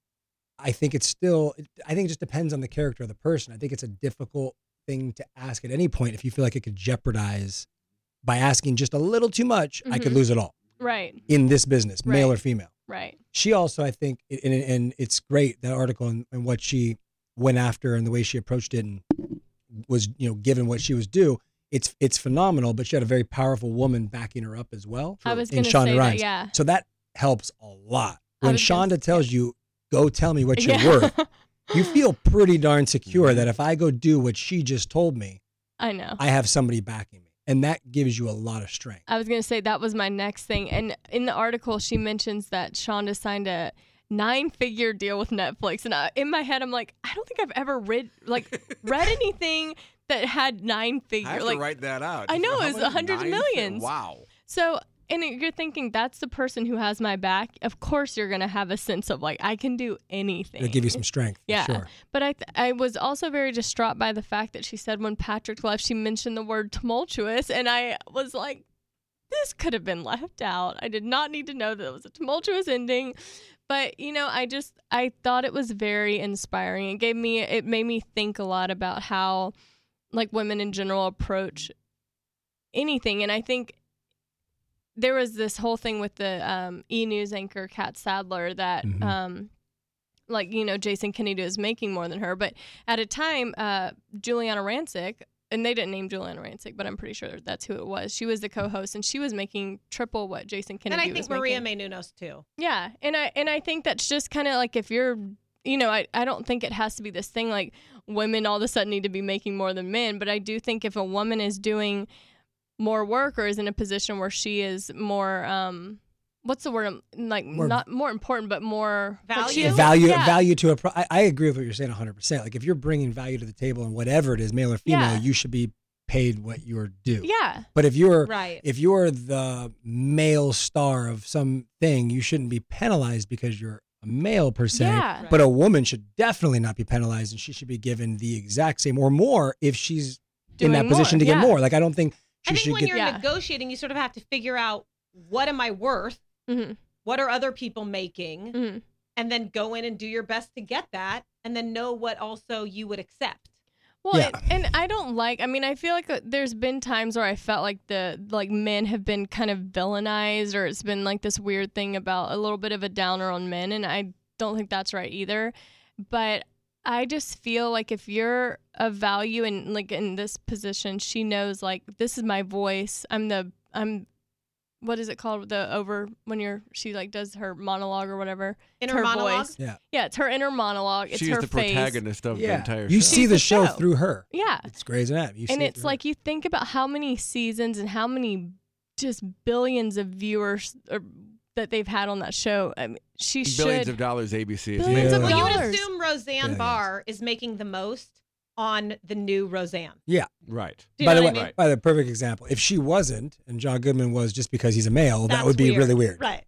I think it's still, I think it just depends on the character of the person. I think it's a difficult thing to ask at any point if you feel like it could jeopardize by asking just a little too much, I could Mhm. lose it all Right. in this business, male Right. or female. Right. She also, I think, and, and it's great, that article and, and what she went after and the way she approached it and was, you know, given what she was due. It's it's phenomenal, but she had a very powerful woman backing her up as well. I was in going to Shonda say that, Rhimes. yeah. So that helps a lot. I When was gonna Shonda tells you, go tell me what you're Yeah. worth, you feel pretty darn secure that if I go do what she just told me, I know. I have somebody backing me. And that gives you a lot of strength. I was going to say that was my next thing. And in the article, she mentions that Shonda signed a nine-figure deal with Netflix. And I, in my head, I'm like, I don't think I've ever read like read anything that had nine I figure. have Like, to write that out. I know, How it was much? hundreds of Nine? millions. Wow. so, and you're thinking that's the person who has my back. Of course, you're going to have a sense of like, I can do anything. It'll give you some strength. For Yeah. Sure. But I th- I was also very distraught by the fact that she said when Patrick left, she mentioned the word tumultuous. And I was like, this could have been left out. I did not need to know that it was a tumultuous ending. But, you know, I just, I thought it was very inspiring. It gave me, it made me think a lot about how, like, women in general approach anything. And I think there was this whole thing with the um, E! News anchor, Kat Sadler, that, Mhm. um, like, you know, Jason Kennedy was making more than her. But at a time, uh, Juliana Rancic, and they didn't name Juliana Rancic, but I'm pretty sure that's who it was. She was the co-host, and she was making triple what Jason Kennedy and I was think Maria making. Menounos too. Yeah, and I and I think that's just kind of like if you're, you know, I, I don't think it has to be this thing like women all of a sudden need to be making more than men, but I do think if a woman is doing more work or is in a position where she is more, um, what's the word, like More- not more important, but more like she Value? is- Value yeah. value to a pro- I, I agree with what you're saying one hundred percent. Like if you're bringing value to the table and whatever it is, male or female, Yeah. you should be paid what you're due. Yeah, But if you're Right. if you're the male star of something, you shouldn't be penalized because you're a male per se. yeah, Right. But a woman should definitely not be penalized, and she should be given the exact same or more if she's in Doing that position more, to get yeah. more. Like I don't think she I think should when get. you're Yeah. negotiating, you sort of have to figure out what am I worth? hmm What are other people making? hmm And then go in and do your best to get that, and then know what also you would accept. Well, Yeah. and, and I don't like. I mean, I feel like uh, there's been times where I felt like the like men have been kind of villainized, or it's been like this weird thing about a little bit of a downer on men, and I don't think that's right either. But I just feel like if you're of value and like in this position, she knows like this is my voice. I'm the I'm. What is it called? The over when you're she like does her monologue or whatever. It's Inner her monologue? voice. Yeah. Yeah, it's her inner monologue. It's She's her the face. protagonist of the Yeah, entire you show. see She's the the show show. through her. Yeah. It's Grey's Anatomy. You And see it it's through like you think about how many seasons and how many just billions of viewers or, that they've had on that show. I mean, she Billions should. of dollars A B C is Billions making. of Well, you would dollars. assume Roseanne Billions. Barr is making the most on the new Roseanne. Right. Do you by know the what way, I mean? by the perfect example, if she wasn't and John Goodman was just because he's a male, that That's would be weird. really weird. Right.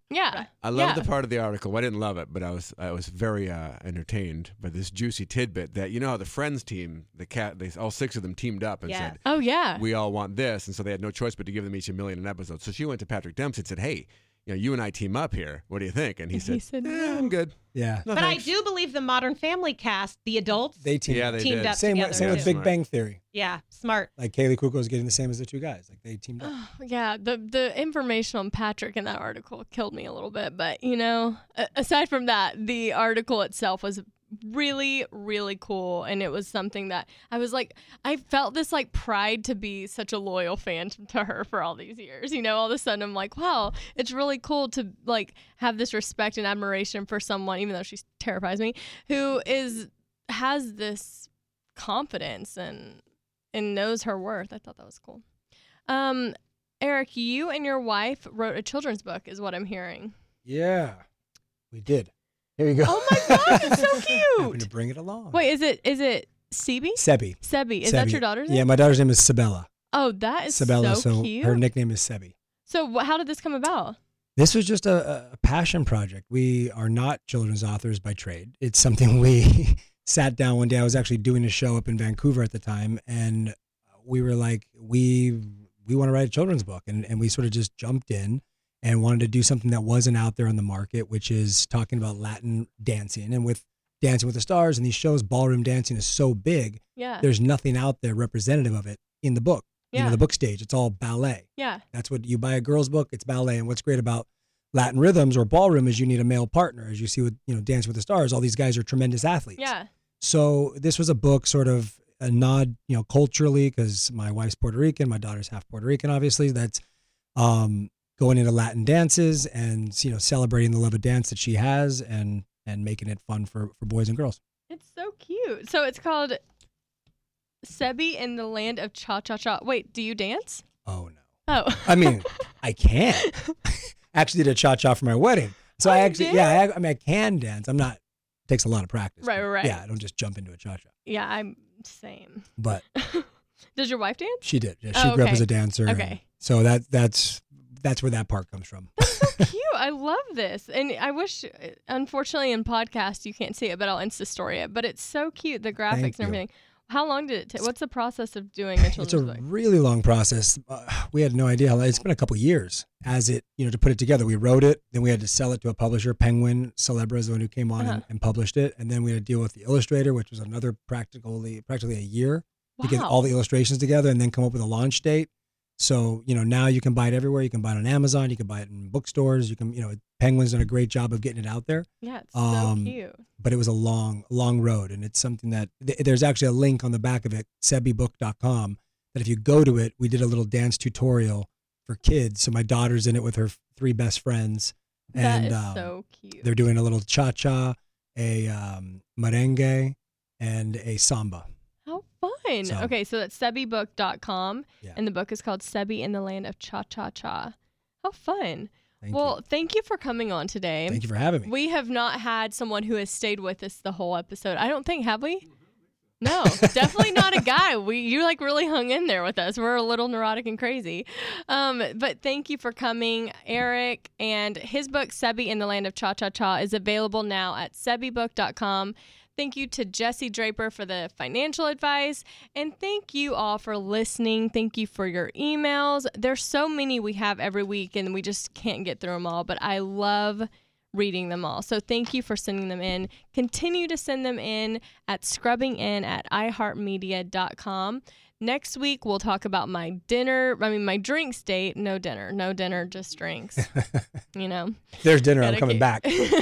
Yeah. I love yeah. the part of the article. I didn't love it, but I was I was very uh, entertained by this juicy tidbit that you know how the Friends team, the cat, they all six of them teamed up and Yes. said, Oh, yeah. "We all want this," and so they had no choice but to give them each a million an episode. So she went to Patrick Dempsey and said, "Hey, you know, you and I team up here. What do you think?" And he And said, he said, "Eh, I'm good." Yeah. No, But thanks. I do believe the Modern Family cast, the adults, They teamed Yeah, up. they teamed did. up Same, together. with, same too. with Big Smart. Bang Theory. Yeah, smart. Like Kaylee Cuoco's getting the same as the two guys. Like they teamed up. Yeah, the the information on Patrick in that article killed me a little bit, but you know, a- aside from that, the article itself was really really cool, and it was something that I was like, I felt this like pride to be such a loyal fan to, to her for all these years. You know, all of a sudden I'm like, wow, it's really cool to like have this respect and admiration for someone, even though she terrifies me, who is has this confidence and and knows her worth. I thought that was cool. Um, Eric, you and your wife wrote a children's book, is what I'm hearing. Yeah, we did. Here you go. Oh my God, it's so Happened cute. to bring it along. Wait, is it is it Sebi? Sebi. Sebi. Is that Sebi. your daughter's name? Yeah, my daughter's name is Sabella. Oh, that is Sabella. so, So cute. her nickname is Sebi. So wh- how did this come about? This was just a, a passion project. We are not children's authors by trade. It's something we sat down one day. I was actually doing a show up in Vancouver at the time, and we were like, we we want to write a children's book, and and we sort of just jumped in and wanted to do something that wasn't out there on the market, which is talking about Latin dancing. And with Dancing with the Stars and these shows, ballroom dancing is so big. Yeah. There's nothing out there representative of it in the book. You Yeah. know, the book stage, it's all ballet. Yeah. That's what you buy a girl's book, it's ballet. And what's great about Latin rhythms or ballroom is you need a male partner. As you see with, you know, Dance with the Stars, all these guys are tremendous athletes. Yeah. So this was a book, sort of a nod, you know, culturally, because my wife's Puerto Rican, my daughter's half Puerto Rican, obviously. That's um, going into Latin dances and, you know, celebrating the love of dance that she has and and making it fun for, for boys and girls. It's so cute. So it's called Sebi in the Land of Cha Cha Cha. Wait, do you dance? Oh, no. Oh. I mean, I can. Actually did a cha-cha for my wedding. So Oh, I you actually, did? yeah, I, I mean, I can dance. I'm not, it takes a lot of practice. Right, but right, right. Yeah, I don't just jump into a cha-cha. Yeah, I'm same. But Does your wife dance? she did. Yeah, she Oh, grew up okay. as a dancer. and Okay. So that that's that's where that part comes from. Cute. I love this. And I wish, unfortunately, in podcast, you can't see it, but I'll Insta story it. But it's so cute, the graphics Thank and you. everything. How long did it take? What's the process of doing a It's children's a book? really long process. Uh, we had no idea. how- It's been a couple years as it, you know, to put it together. We wrote it, then we had to sell it to a publisher. Penguin Celebra is the one who came on Uh-huh. and, and published it, and then we had to deal with the illustrator, which was another practically practically a year to get Wow. all the illustrations together and then come up with a launch date. So, you know, now you can buy it everywhere. You can buy it on Amazon. You can buy it in bookstores. You can, you know, Penguin's done a great job of getting it out there. Yeah, it's Um, so cute. But it was a long, long road. And it's something that th- there's actually a link on the back of it, sebi book dot com, that if you go to it, we did a little dance tutorial for kids. So my daughter's in it with her f- three best friends. That And is um, so cute. they're doing a little cha-cha, a um, merengue, and a samba. How fun. So- Okay, so that's sebi book dot com, Yeah. and the book is called Sebi in the Land of Cha Cha Cha. How fun. Thank well, you. thank you for coming on today. Thank you for having me. We have not had someone who has stayed with us the whole episode. I don't think, have we? No, definitely not a guy. We you like really hung in there with us. We're a little neurotic and crazy. Um, but thank you for coming, Eric. And his book, Sebi in the Land of Cha Cha Cha, is available now at sebi book dot com. Thank you to Jesse Draper for the financial advice. And thank you all for listening. Thank you for your emails. There's so many we have every week, and we just can't get through them all. But I love reading them all. So thank you for sending them in. Continue to send them in at scrubbingin at i heart media dot com. Next week, we'll talk about my dinner, I mean, my drinks date. No dinner, no dinner, just drinks. You know? There's dinner. I'm Gotta coming keep- back.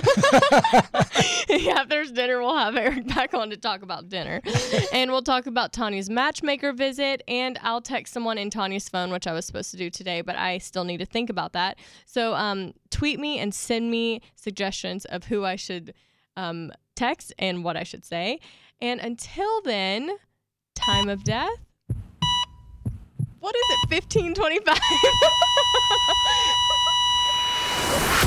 Yeah, if there's dinner, we'll have Eric back on to talk about dinner. And we'll talk about Tanya's matchmaker visit, and I'll text someone in Tanya's phone, which I was supposed to do today, but I still need to think about that. So um, tweet me and send me suggestions of who I should um, text and what I should say. And until then, time of death. What is it, fifteen twenty-five?